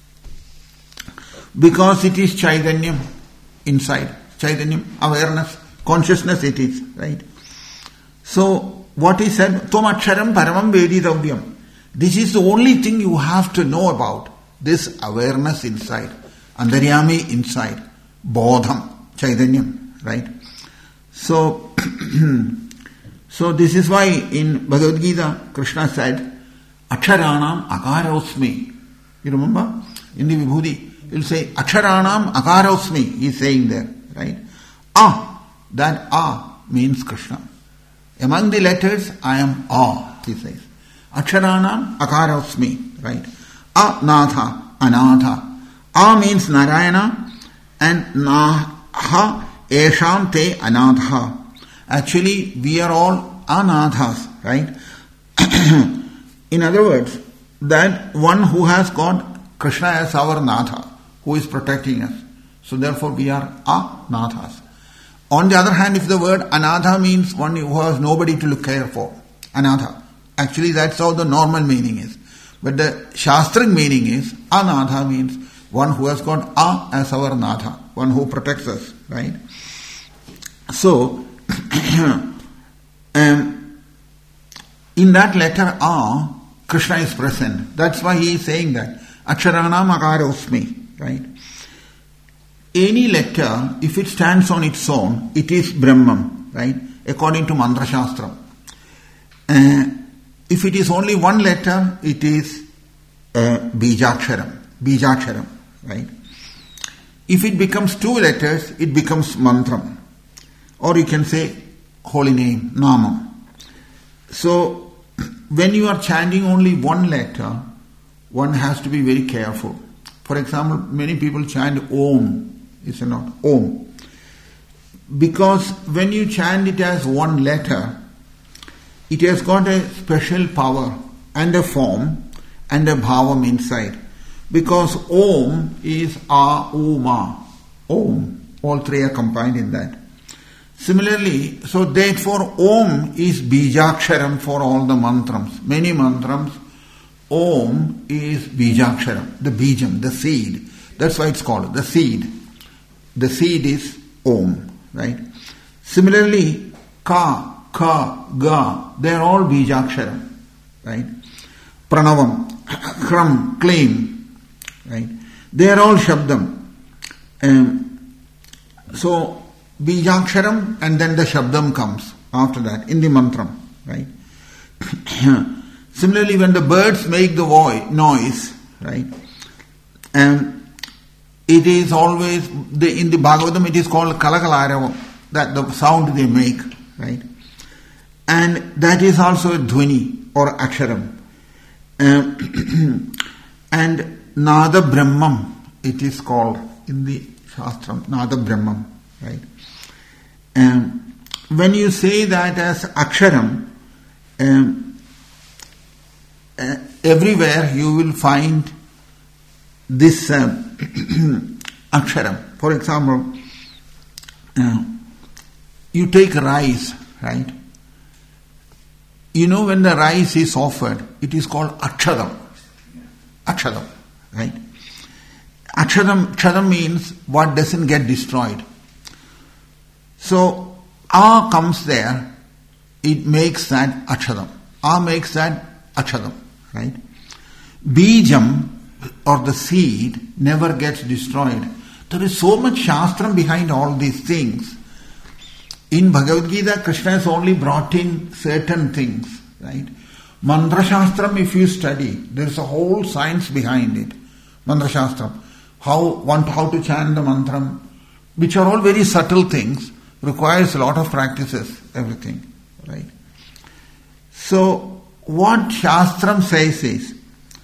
Because it is Chaitanyam inside. Chaitanyam, awareness, consciousness it is, right? So, what he said, Tomaksharam paramam vedidavyam. This is the only thing you have to know about. This awareness inside. Antaryami inside. Bodham, Chaitanyam, right? So this is why in Bhagavad Gita, Krishna said, Aksharanam akarosmi. You remember? In the Vibhuti, he'll say, Aksharanam akarosmi. He's saying there, right? That means Krishna. Among the letters, I am he says. Aksharanam akarosmi, right? Natha, anatha. Means Narayana, and Naha, Esham te anatha. Actually, we are all anathas, right? In other words, that one who has got Krishna as our Natha, who is protecting us. So therefore we are anathas. On the other hand, if the word anatha means one who has nobody to look care for, anatha. Actually, that's how the normal meaning is. But the Shastric meaning is, anatha means one who has got as our Natha, one who protects us, right? So, in that letter A, Krishna is present. That's why he is saying that. Aksharanam akara usmi. Right? Any letter, if it stands on its own, it is Brahman. Right? According to Mantra Shastra. If it is only one letter, it is Bijaksharam. Bijaksharam. Right? If it becomes two letters, it becomes Mantram. Or you can say holy name, Nama. So, when you are chanting only one letter, one has to be very careful. For example, many people chant Om, is it not? Om. Because when you chant it as one letter, it has got a special power and a form and a bhavam inside. Because Om is A, U, Ma. Om. All three are combined in that. Similarly, so therefore Om is Bijaksharam for all the mantrams. Many mantrams, Om is Bijaksharam, the Bijam, the seed. That's why it's called the seed. The seed is Om, right? Similarly, Ka, Ka, Ga, they are all Bijaksharam, right? Pranavam, Kram, Claim, right? They are all Shabdam. So, Bijaksharam and then the Shabdam comes after that in the mantram, right? Similarly, when the birds make the noise, right? It is always, in the Bhagavatam it is called Kalakalaaravam, that the sound they make, right? And that is also a Dhvani or Aksharam. And Nada Brahmam, it is called in the Shastram, Nada Brahmam, right? When you say that as Aksharam, everywhere you will find this Aksharam. For example, you take rice, right? You know when the rice is offered, it is called Akshadam. Akshadam, right? Akshadam means what doesn't get destroyed. So, A comes there, it makes that Akshadam. A makes that Akshadam, right? Bijam, or the seed, never gets destroyed. There is so much Shastram behind all these things. In Bhagavad Gita, Krishna has only brought in certain things, right? Mantra Shastram, if you study, there is a whole science behind it. Mantra Shastram. How to chant the mantram, which are all very subtle things, requires a lot of practices, everything, right? So, what Shastram says is,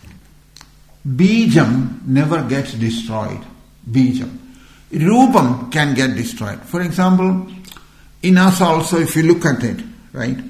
Bijam never gets destroyed. Bijam. Rupam can get destroyed. For example, in us also, if you look at it, right?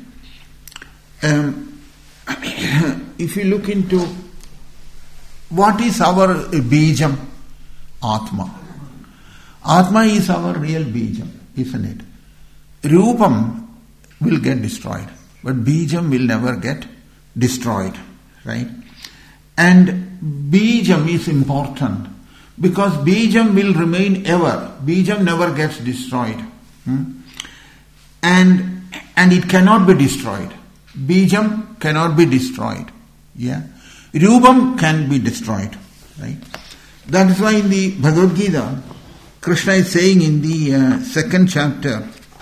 If you look into what is our Bijam? Atma. Atma is our real Bijam, isn't it? Rupam will get destroyed, but Bijam will never get destroyed, right? And Bijam is important because Bijam will remain ever. Bijam never gets destroyed. And it cannot be destroyed. Bijam cannot be destroyed. Yeah. Rupam can be destroyed, right? That is why in the Bhagavad Gita, Krishna is saying in the second chapter,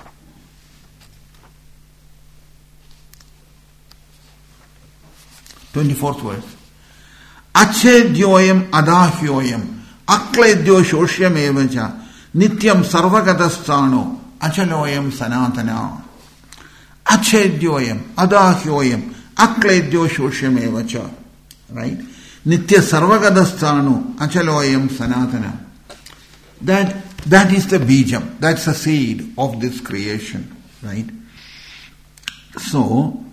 24th verse, Achedyoyam adahyoyam akledyo shoshyam evacha nityam sarvagatasthano achaloyam sanatana. Achedyoyam adahyoyam akledyo shoshyam evacha. Right? Nitya sarvagadasthano achaloyam sanatana. That is the bijam. That's the seed of this creation. Right? So,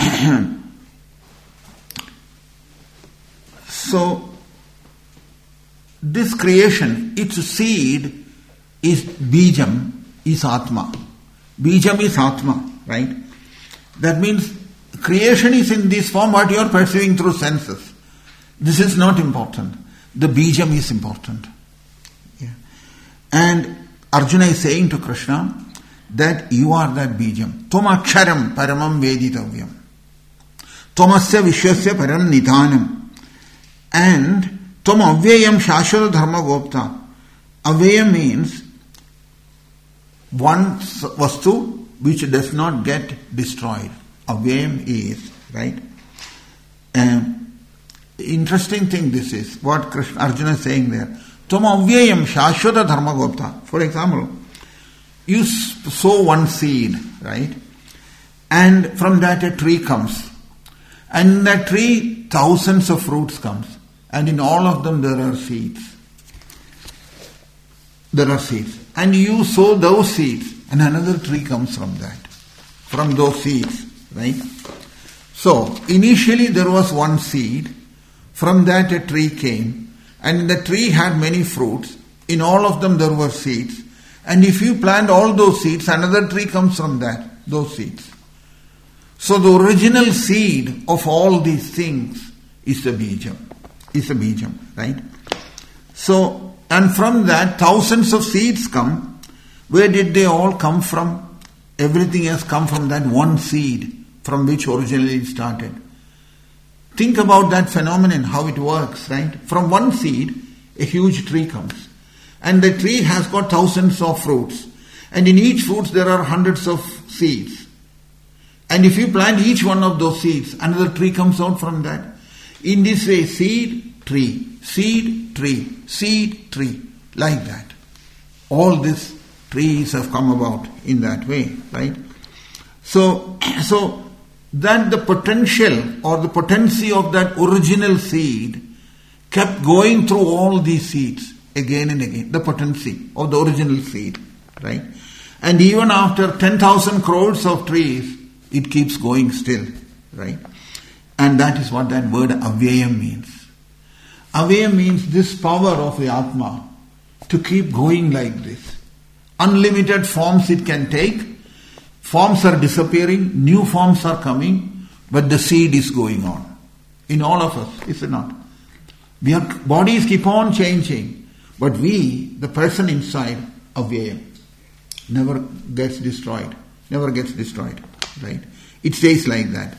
this creation, its seed is bijam, is Atma. Bijam is Atma, right? That means creation is in this form what you are perceiving through senses. This is not important. The bijam is important. Yeah. And Arjuna is saying to Krishna that you are that bijam. Tvam aksharam paramam veditavyam. Tvamasya vishwasya param nidhanam. And tvam avyayam shashwata dharma gopta. Avyayam means one vastu which does not get destroyed. Avyayam is, right? Interesting thing this is, what Arjuna is saying there. Tvam avyayam shashwata dharma gopta. For example, you sow one seed, right? And from that a tree comes. And in that tree, thousands of fruits comes. And in all of them there are seeds. There are seeds. And you sow those seeds, and another tree comes from that. From those seeds, right? So, initially there was one seed. From that a tree came. And the tree had many fruits. In all of them there were seeds. And if you plant all those seeds, another tree comes from that, those seeds. So the original seed of all these things is the bijam, right? So, and from that thousands of seeds come. Where did they all come from? Everything has come from that one seed from which originally it started. Think about that phenomenon, how it works, right? From one seed, a huge tree comes. And the tree has got thousands of fruits. And in each fruit there are hundreds of seeds. And if you plant each one of those seeds, another tree comes out from that. In this way, seed, tree, seed, tree, seed, tree, like that. All these trees have come about in that way, right? So that the potential or the potency of that original seed kept going through all these seeds again and again. The potency of the original seed, right? And even after 10,000 crores of trees, it keeps going still, right? And that is what that word avyayam means. Avyayam means this power of the Atma to keep going like this. Unlimited forms it can take. Forms are disappearing, new forms are coming, but the seed is going on. In all of us, is it not? Bodies keep on changing, but we, the person inside, avyayam, never gets destroyed, right? It stays like that.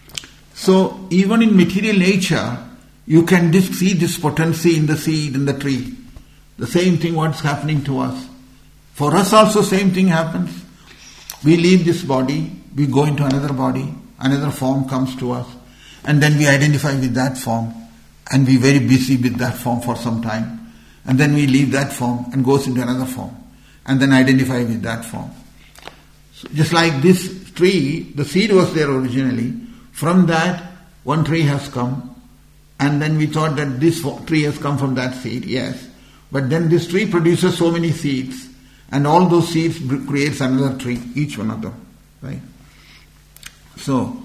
So even in material nature, you can see this potency in the seed, in the tree. The same thing what's happening to us. For us also same thing happens. We leave this body, we go into another body, another form comes to us, and then we identify with that form, and we're very busy with that form for some time, and then we leave that form and goes into another form, and then identify with that form. So just like this tree, the seed was there originally, from that one tree has come, and then we thought that this tree has come from that seed, yes, but then this tree produces so many seeds, and all those seeds creates another tree, each one of them, right? So,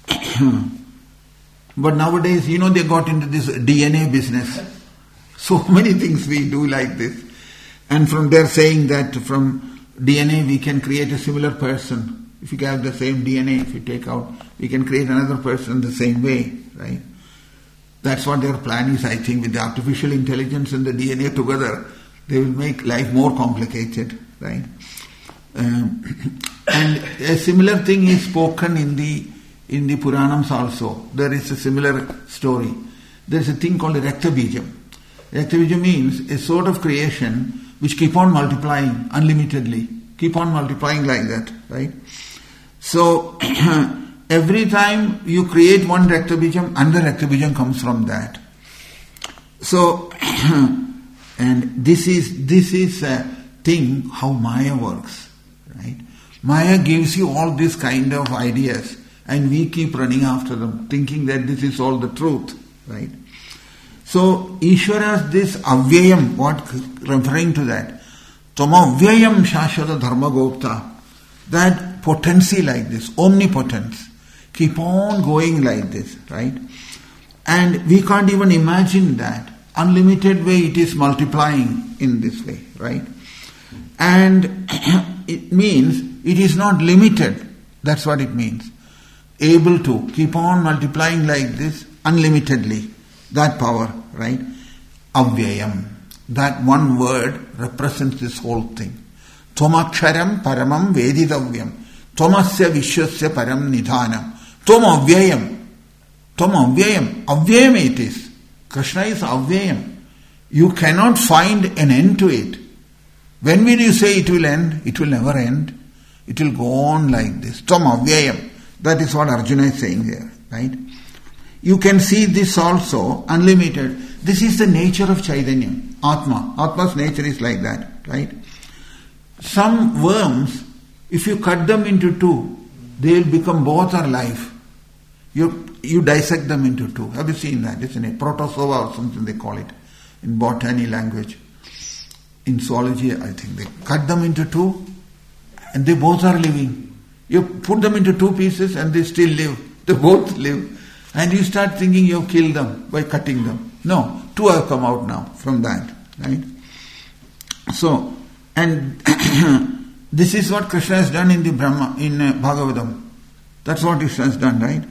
but nowadays, they got into this DNA business. So many things we do like this. And from there saying that from DNA we can create a similar person. If you have the same DNA, if you take out, we can create another person the same way, right? That's what their plan is, I think, with the artificial intelligence and the DNA together. They will make life more complicated, right? And a similar thing is spoken in the Puranams also. There is a similar story. There is a thing called a Raktabijam. Raktabijam means a sort of creation which keep on multiplying unlimitedly. Keep on multiplying like that, right? So, every time you create one Raktabijam, another Raktabijam comes from that. So, and this is a thing how Maya works, right? Maya gives you all these kind of ideas and we keep running after them, thinking that this is all the truth, right? So, Ishvara has this avyayam, referring to that. Tama avyayam shashwata dharma gopta. That potency like this, omnipotence, keep on going like this, right? And we can't even imagine that. Unlimited way it is multiplying in this way, right? And it means it is not limited. That's what it means. Able to keep on multiplying like this unlimitedly. That power, right? Avyayam. That one word represents this whole thing. Tvamaksharam paramam vedidavyam. Tvamasya vishwasya param nidhanam. Tvam avyayam. Tvam avyayam. Avyayam it is. Krishna is avyayam. You cannot find an end to it. When will you say it will end? It will never end. It will go on like this. Tvam avyayam. That is what Arjuna is saying here, right? You can see this also, unlimited. This is the nature of Chaitanya, Atma. Atma's nature is like that, right? Some worms, if you cut them into two, they will become both are life. You dissect them into two. Have you seen that? Isn't it? Protozoa or something they call it in botany language. In zoology, I think they cut them into two and they both are living. You put them into two pieces and they still live. They both live. And you start thinking you have killed them by cutting them. No, two have come out now from that. Right? So, and this is what Krishna has done in the Brahma, in Bhagavatam. That's what Krishna has done, right?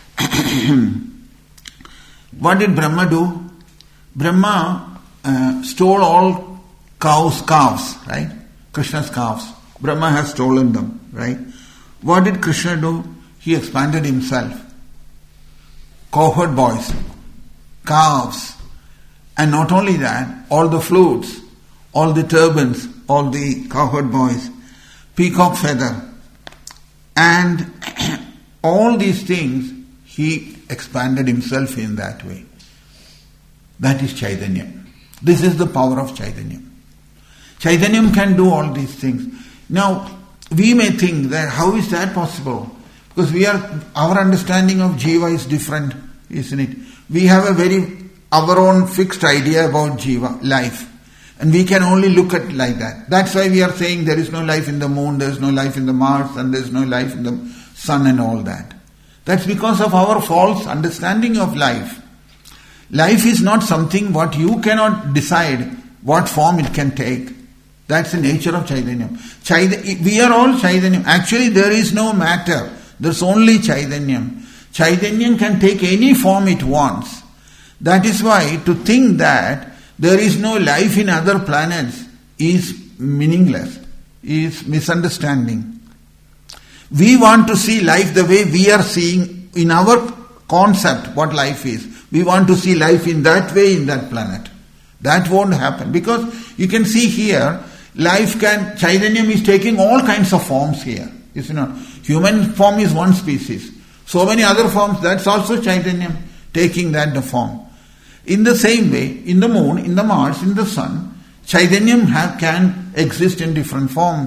What did Brahma do? Brahma stole all calves, right? Krishna's calves. Brahma has stolen them, right? What did Krishna do? He expanded himself. Cowherd boys, calves, and not only that, all the flutes, all the turbans, all the cowherd boys, peacock feather, and all these things, he expanded himself in that way. That is Chaitanya. This is the power of Chaitanya. Chaitanya can do all these things. Now, we may think that how is that possible? Because our understanding of Jiva is different, isn't it? We have our own fixed idea about Jiva, life. And we can only look at like that. That's why we are saying there is no life in the moon, there is no life in the Mars, and there is no life in the sun and all that. That's because of our false understanding of life. Life is not something what you cannot decide what form it can take. That's the nature of Chaitanya. We are all Chaitanya. Actually, there is no matter. There's only Chaitanya. Chaitanya can take any form it wants. That is why to think that there is no life in other planets is meaningless, is misunderstanding. We want to see life the way we are seeing in our concept what life is. We want to see life in that way in that planet. That won't happen because you can see here, Chaitanya is taking all kinds of forms here. Is it not? Human form is one species. So many other forms, that's also Chaitanya taking that the form. In the same way, in the moon, in the Mars, in the sun, Chaitanya can exist in different forms.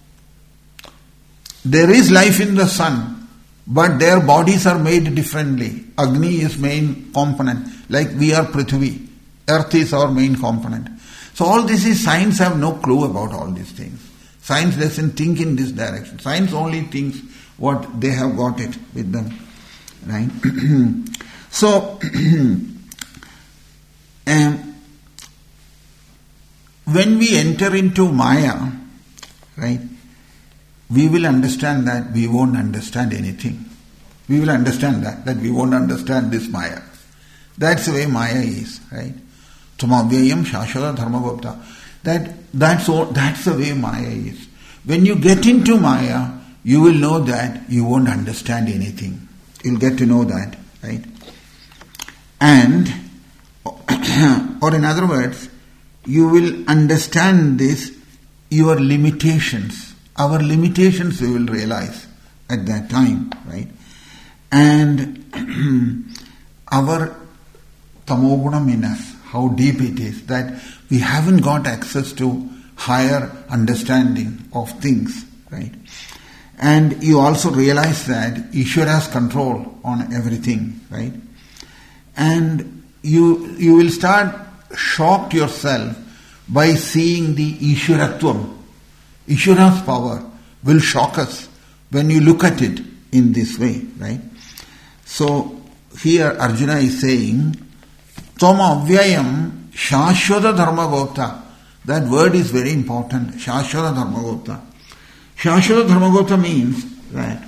There is life in the sun, but their bodies are made differently. Agni is main component, like we are Prithvi. Earth is our main component. So all this is, science have no clue about all these things. Science doesn't think in this direction. Science only thinks what they have got it with them. Right? So, when we enter into Maya, right, we will understand that we won't understand anything. We will understand that we won't understand this Maya. That's the way Maya is, right? Tamavyayam shashvata dharmagupta. That's the way Maya is. When you get into Maya, you will know that you won't understand anything. You'll get to know that, right? And, or in other words, you will understand your limitations. Our limitations we will realize at that time, right? And our tamogunam in us, how deep it is, that we haven't got access to higher understanding of things, right? And you also realize that Ishvara has control on everything, right? And you will start shocked yourself by seeing the Ishvaratvam. Ishvara's power will shock us when you look at it in this way, right? So here Arjuna is saying, Tvam avyayam shashvata dharmagopta. That word is very important, shashvata dharmagopta. Shashvata dharmagopta means that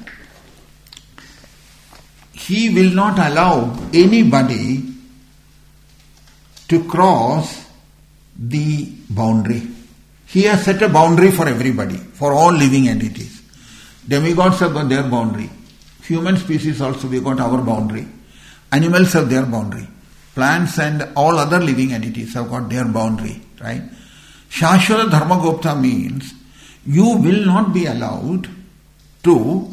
he will not allow anybody to cross the boundary. he has set a boundary for everybody, for all living entities. Demigods have got their boundary. Human species also, we got our boundary. Animals have their boundary. Plants and all other living entities have got their boundary, right? Shashwata Dharmagopta means you will not be allowed to,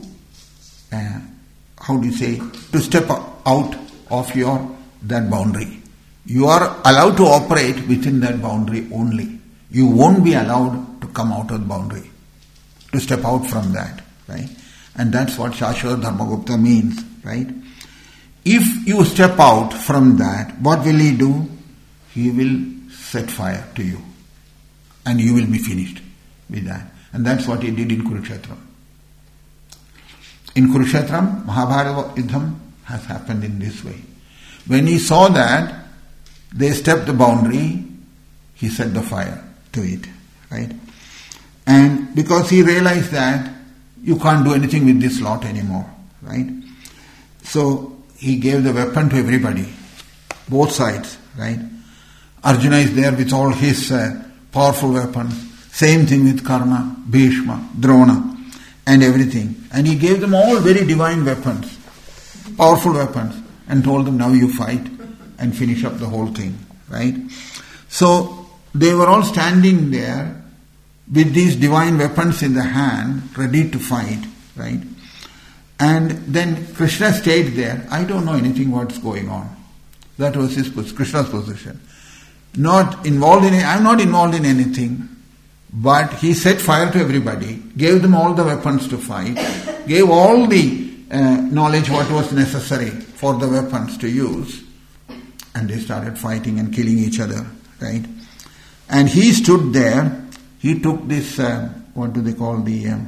to step out of that boundary. You are allowed to operate within that boundary only. You won't be allowed to come out of the boundary, to step out from that, right? And that's what Shashwata Dharmagupta means, right? If you step out from that, what will he do? He will set fire to you. And you will be finished with that. And that's what he did in Kurukshetra. In Kurukshetra, Mahabharata Yuddham has happened in this way. When he saw that they stepped the boundary, he set the fire to it, right? And because he realized that you can't do anything with this lot anymore, right? So he gave the weapon to everybody, both sides, right? Arjuna is there with all his powerful weapons. Same thing with Karna, Bhishma, Drona, and everything. And he gave them all very divine weapons, powerful weapons, and told them, now you fight and finish up the whole thing, right? So they were all standing there with these divine weapons in the hand, ready to fight, right? And then Krishna stayed there. I don't know anything what's going on. That was Krishna's position. I'm not involved in anything. But he set fire to everybody, gave them all the weapons to fight, gave all the knowledge what was necessary for the weapons to use, and they started fighting and killing each other, right? And he stood there, he took this, what do they call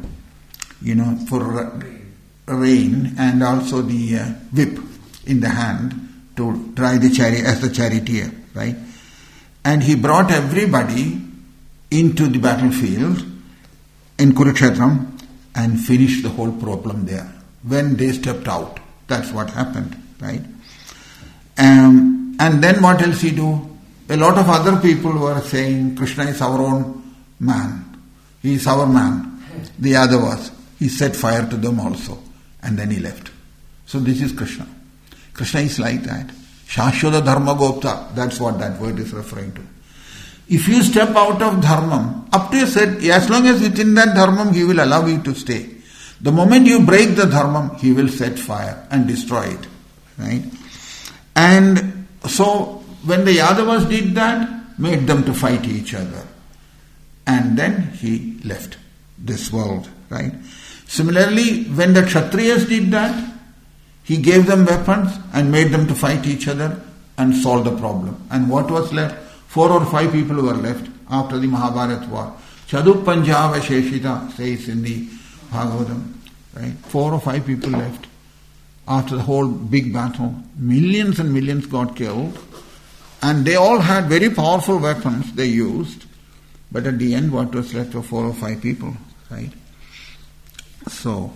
for rain, and also the whip in the hand to drive the chariot as the charioteer, right? And he brought everybody into the battlefield in Kurukshetra and finished the whole problem there. When they stepped out, that's what happened, right? And then what else he do? A lot of other people were saying, Krishna is our own man. He is our man. The other was, he set fire to them also. And then he left. So this is Krishna. Krishna is like that. Shashwata Dharmagopta, that's what that word is referring to. If you step out of dharmam, up to a set, as long as within that dharmam, he will allow you to stay. The moment you break the dharmam, he will set fire and destroy it, right? And so, when the Yadavas did that, made them to fight each other. And then he left this world, right? Similarly, when the Kshatriyas did that, he gave them weapons and made them to fight each other and solve the problem. And what was left? 4 or 5 people were left after the Mahabharata war. Chadu Panjava Sheshita says in the Bhagavatam, right? 4 or 5 people left after the whole big battle. Millions and millions got killed, and they all had very powerful weapons they used, but at the end what was left were 4 or 5 people, right? So,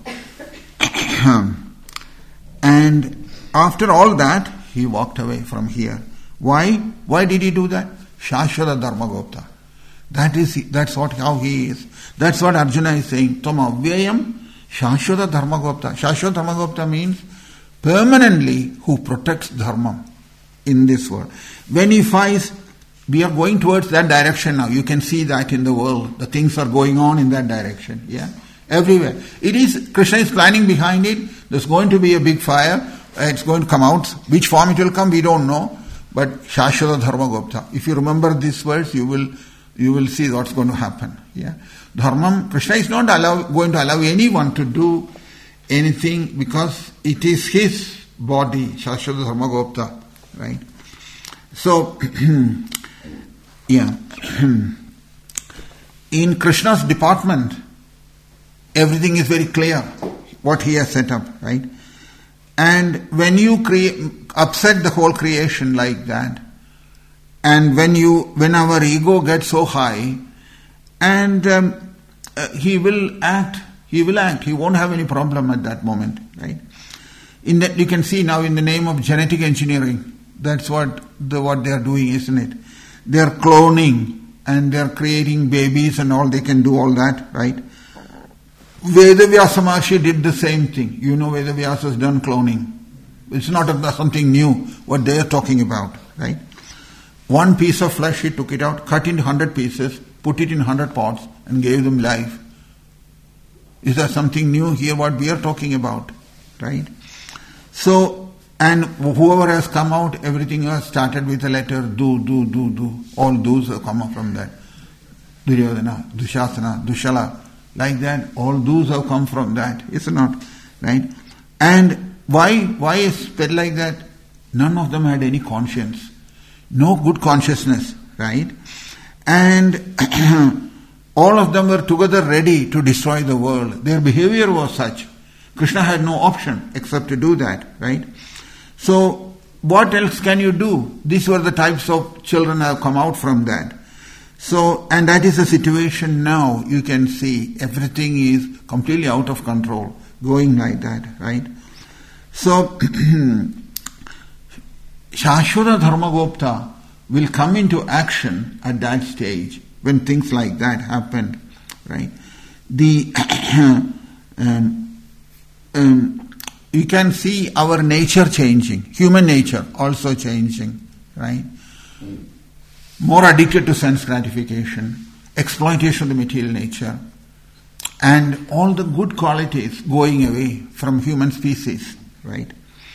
and after all that, he walked away from here. Why? Why did he do that? Shashwata Dharmagopta. That's how he is. That's what Arjuna is saying. Tama Vyayam Shashwata Dharmagopta. Shashwata Dharmagopta means permanently who protects dharma in this world. When he finds we are going towards that direction now, you can see that in the world. The things are going on in that direction. Yeah, everywhere. It is Krishna is planning behind it. There's going to be a big fire. It's going to come out. Which form it will come, we don't know. But Shashwata Dharmagopta. If you remember this verse, you will see what's going to happen. Yeah, Dharmam. Krishna is not going to allow anyone to do anything because it is his body. Shashwata Dharmagopta, right? So, yeah, in Krishna's department, everything is very clear what he has set up, right? And when you upset the whole creation like that, and when our ego gets so high, and he will act, he won't have any problem at that moment, right? In that you can see now in the name of genetic engineering, that's what they are doing, isn't it? They are cloning and they're creating babies and all, they can do all that, right? Vedavyasa Maharshi did the same thing. You know Vedavyasa has done cloning. It's not something new, what they are talking about, right? One piece of flesh, he took it out, cut into 100 pieces, put it in 100 pots, and gave them life. Is there something new here, what we are talking about, right? So, and whoever has come out, everything has started with a letter, do. All do's have come up from that. Duryodhana, Dushasana, Dushala, like that, all do's have come from that, is it not? Right? And why is spread like that? None of them had any conscience. No good consciousness, right? And all of them were together ready to destroy the world. Their behavior was such. Krishna had no option except to do that, right? So, what else can you do? These were the types of children that have come out from that. So, and that is the situation now. You can see everything is completely out of control, going like that, right? So, Shashwata Dharmagopta will come into action at that stage when things like that happen, right? You can see our nature changing, human nature also changing, right? More addicted to sense gratification, exploitation of the material nature, and all the good qualities going away from human species, right?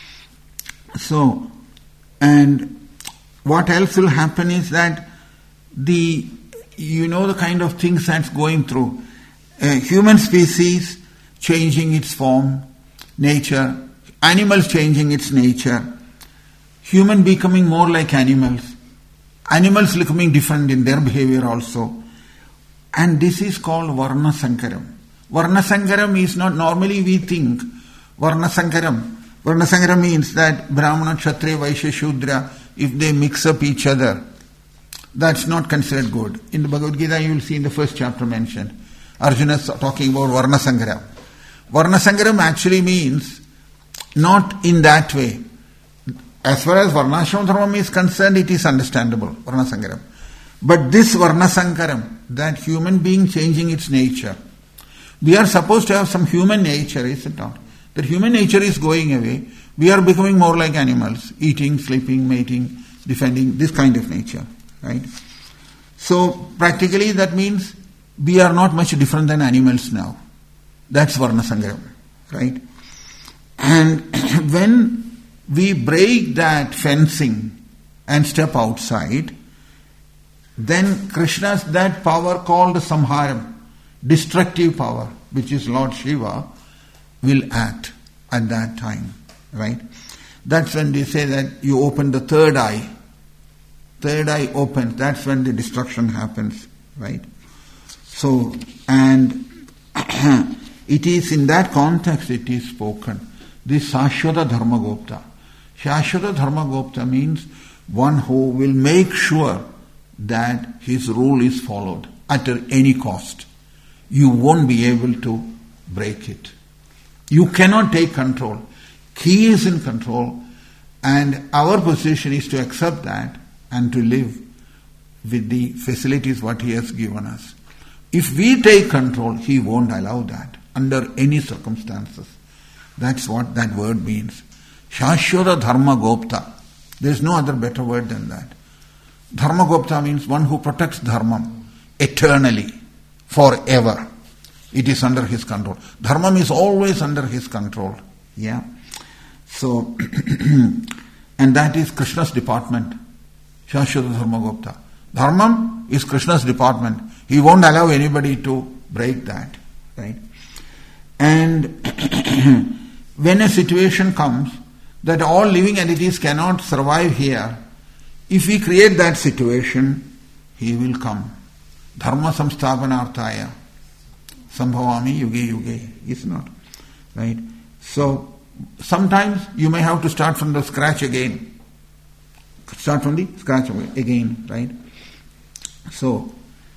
So, and what else will happen is that the kind of things that's going through. Human species changing its form, nature, animals changing its nature, human becoming more like animals becoming different in their behavior also. And this is called Varna Sankaram. Varna Sankaram is not normally we think Varna Sankaram. Varna Sankaram means that Brahmana, Kshatriya, Vaishya, Shudra, if they mix up each other, that's not considered good. In the Bhagavad Gita, you will see in the first chapter mentioned, Arjuna is talking about Varna Sankaram. Varna Sankaram actually means not in that way. As far as Varnashram Dharma is concerned, it is understandable, Varna Sankaram. But this Varna Sankaram, that human being changing its nature, we are supposed to have some human nature, is it not? That human nature is going away. We are becoming more like animals, eating, sleeping, mating, defending, this kind of nature, right? So practically that means we are not much different than animals now. That's Varna Sankaram, right? And when we break that fencing and step outside, then Krishna's that power called Samharam, destructive power, which is Lord Shiva, will act at that time, right? That's when they say that you open the third eye. Third eye opens, that's when the destruction happens, right? So, and it is in that context it is spoken. This Shashwata Dharmagopta. Shashwata Dharmagopta means one who will make sure that his rule is followed at any cost. You won't be able to break it. You cannot take control. He is in control, and our position is to accept that and to live with the facilities what he has given us. If we take control, he won't allow that under any circumstances. That's what that word means. Shashwata Dharmagopta. There is no other better word than that. Dharmagopta means one who protects Dharmam eternally, forever. It is under his control. Dharmam is always under his control. Yeah. So, and that is Krishna's department. Shashwata Dharmagopta. Dharmam is Krishna's department. He won't allow anybody to break that. Right? And when a situation comes that all living entities cannot survive here, if we create that situation, he will come. Dharma samsthapanarthaya sambhavami yuge yuge. It's not. Right? So, sometimes you may have to start from the scratch again. Start from the scratch again, right? So,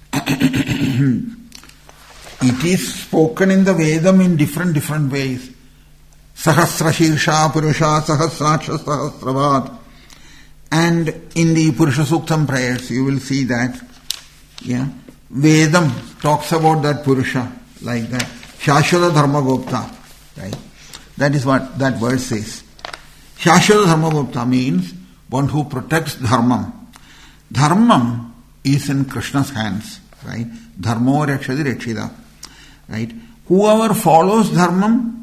it is spoken in the Vedam in different ways. Sahasra Shirsha Purusha Sahasraksha Sahasravat. And in the Purusha Suktam prayers, you will see that Yeah. Vedam talks about that Purusha like that. Shashwata Dharmagopta. Right? That is what that verse says. Shashwata Dharmagopta means one who protects Dharmam. Dharmam is in Krishna's hands. Right? Dharmo Rakshati Rakshita. Right? Whoever follows Dharmam,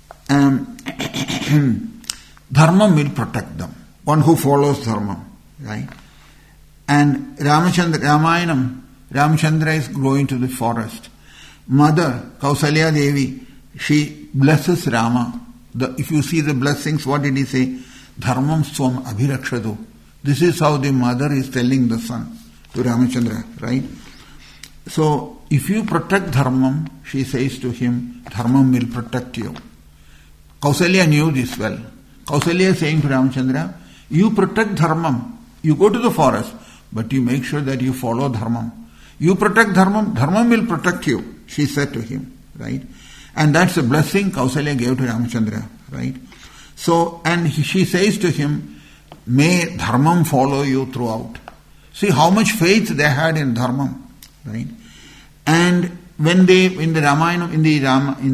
Dharmam will protect them. One who follows Dharmam. Right? And Ramayanam, Ramchandra is going to the forest. Mother, Kausalya Devi, she blesses Rama. If you see the blessings, what did he say? Dharmam swam abhirakshadu. This is how the mother is telling the son to Ramachandra, right? So, if you protect Dharmam, she says to him, Dharmam will protect you. Kausalya knew this well. Kausalya is saying to Ramachandra, you protect Dharmam. You go to the forest, but you make sure that you follow Dharmam. You protect Dharmam, Dharmam will protect you, she said to him, right? And that's a blessing Kausalya gave to Ramachandra, right? So, and she says to him, may Dharmam follow you throughout. See how much faith they had in Dharmam, right? And when they, in the Ramayana, in the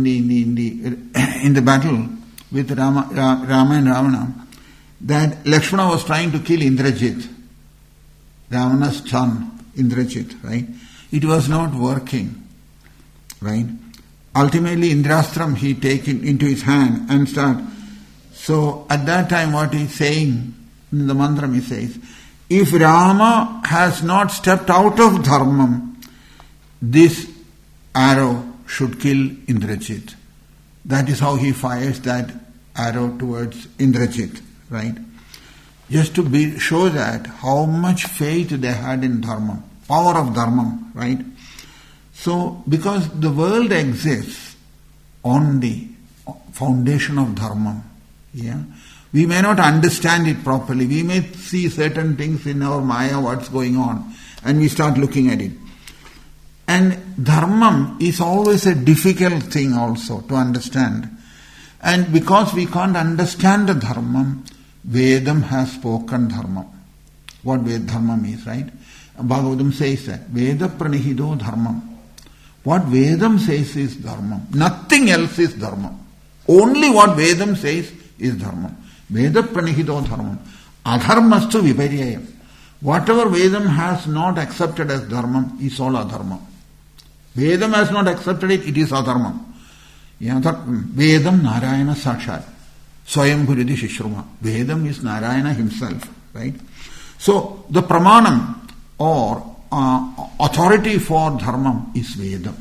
battle with Rama and Ravana, that Lakshmana was trying to kill Indrajit, Ravana's son, Indrajit, right? It was not working, right? Ultimately, Indrastram he taken into his hand and start. So at that time, what he's saying in the mantra, he says, if Rama has not stepped out of Dharmam, this arrow should kill Indrajit. That is how he fires that arrow towards Indrajit, right? Just to show that how much faith they had in Dharma, power of Dharma, right? So, because the world exists on the foundation of Dharma, yeah, we may not understand it properly. We may see certain things in our Maya, what's going on, and we start looking at it. And Dharmam is always a difficult thing also to understand. And because we can't understand the Dharmam, Vedam has spoken Dharmam. What Dharmam is, right? Bhagavatam says that. Veda pranihido Dharmam. What Vedam says is Dharmam. Nothing else is Dharmam. Only what Vedam says is Dharmam. Veda pranihido Dharmam. Adharmastu viparyayam. Whatever Vedam has not accepted as Dharmam is all Adharmam. Vedam has not accepted it, it is Adharmam. Vedam Narayana Sakshat. Swayam Puridi Shishruma. Vedam is Narayana himself, right? So, the pramanam or authority for dharmam is Vedam.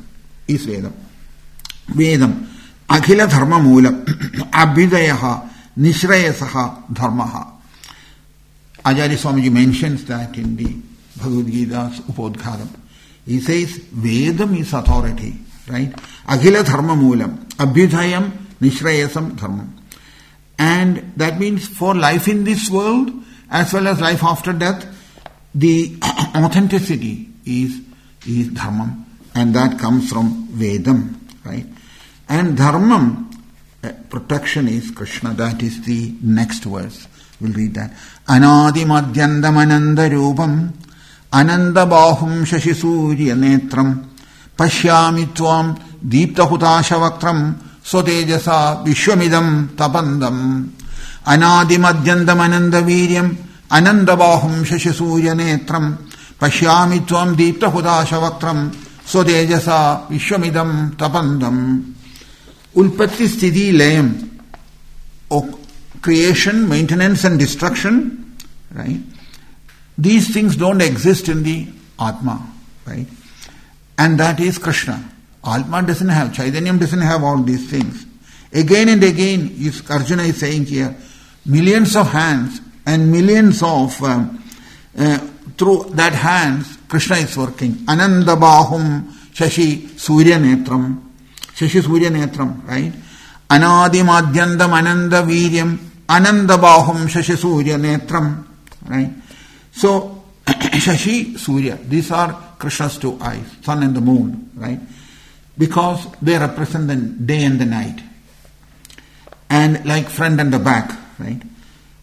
Vedam. Akhila dharma moolam. Abhidayaha nishrayasaha dharmaha. Acharya Swamiji mentions that in the Bhagavad Gita's Upodghadam. He says, Vedam is authority, right? Akhila dharma moolam. Abhidayam nishrayasam dharmam. And that means for life in this world, as well as life after death, the authenticity is dharmam, and that comes from Vedam, right? And dharmam, protection is Krishna. That is the next verse. We'll read that. Anadi madhyandam ananda rupam ananda bahum shashi surya netram pashyami tvam deepta hutasha vaktram sotejasa vishwamidam tapandam anadi madhyandam ananda viryam ananda bahum shashi surya netram pashyami tvam deepta hutasha vaktram sotejasa vishwamidam tapandam. Ulpatti sthiti layam, creation, maintenance and destruction, right? These things don't exist in the Atma, right? And that is Krishna. Atma doesn't have, Chaitanyam doesn't have all these things. Again and again, Arjuna is saying here, millions of hands and millions of, through that hands, Krishna is working. Ananda Bahum Shashi Surya Netram. Shashi Surya Netram, right? Anadi Madhyandam Ananda Viryam Ananda Bahum Shashi Surya Netram, right? So, Shashi, Surya, these are Krishna's two eyes, sun and the moon, right? Because they represent the day and the night. And like front and the back, right?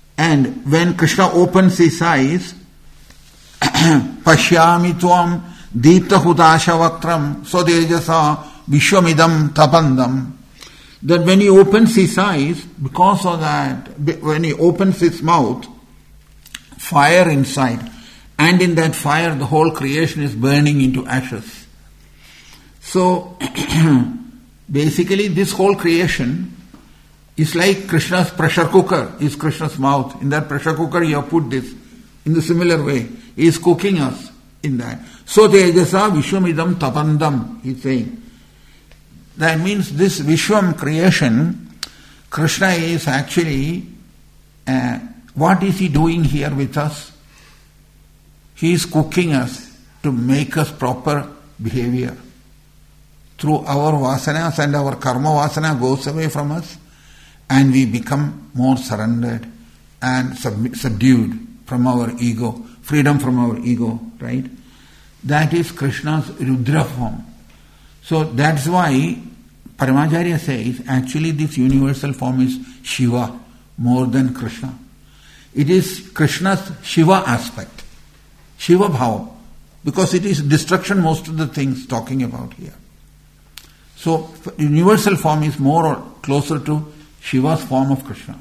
And when Krishna opens his eyes, Pashyami Tvam Deepta Hudashavakram Sodejasa Vishwamidam Tapandam. That when he opens his eyes, because of that, when he opens his mouth, fire inside, and in that fire the whole creation is burning into ashes. So, basically this whole creation is like Krishna's pressure cooker, is Krishna's mouth. In that pressure cooker you have put this. In the similar way, he is cooking us in that. So Tejasa Vishwamidam Tapandam, he is saying. That means this Vishwam creation, Krishna is actually, what is he doing here with us? He is cooking us to make us proper behavior. Through our vasanas and our karma vasana goes away from us and we become more surrendered and subdued from our ego, freedom from our ego, right? That is Krishna's Rudra form. So that's why Paramacharya says actually this universal form is Shiva more than Krishna. It is Krishna's Shiva aspect, Shiva Bhava, because it is destruction most of the things talking about here. So universal form is more or closer to Shiva's form of Krishna.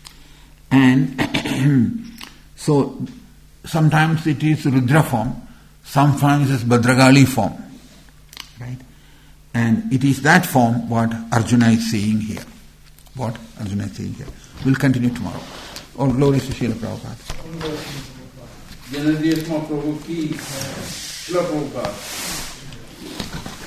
And so sometimes it is Rudra form, sometimes it is Bhadragali form. Right? And it is that form what Arjuna is seeing here. What Arjuna is seeing here. We'll continue tomorrow. All glory to Srila Prabhupada. Janadiyatma Prabhu ki, Srila Prabhupada.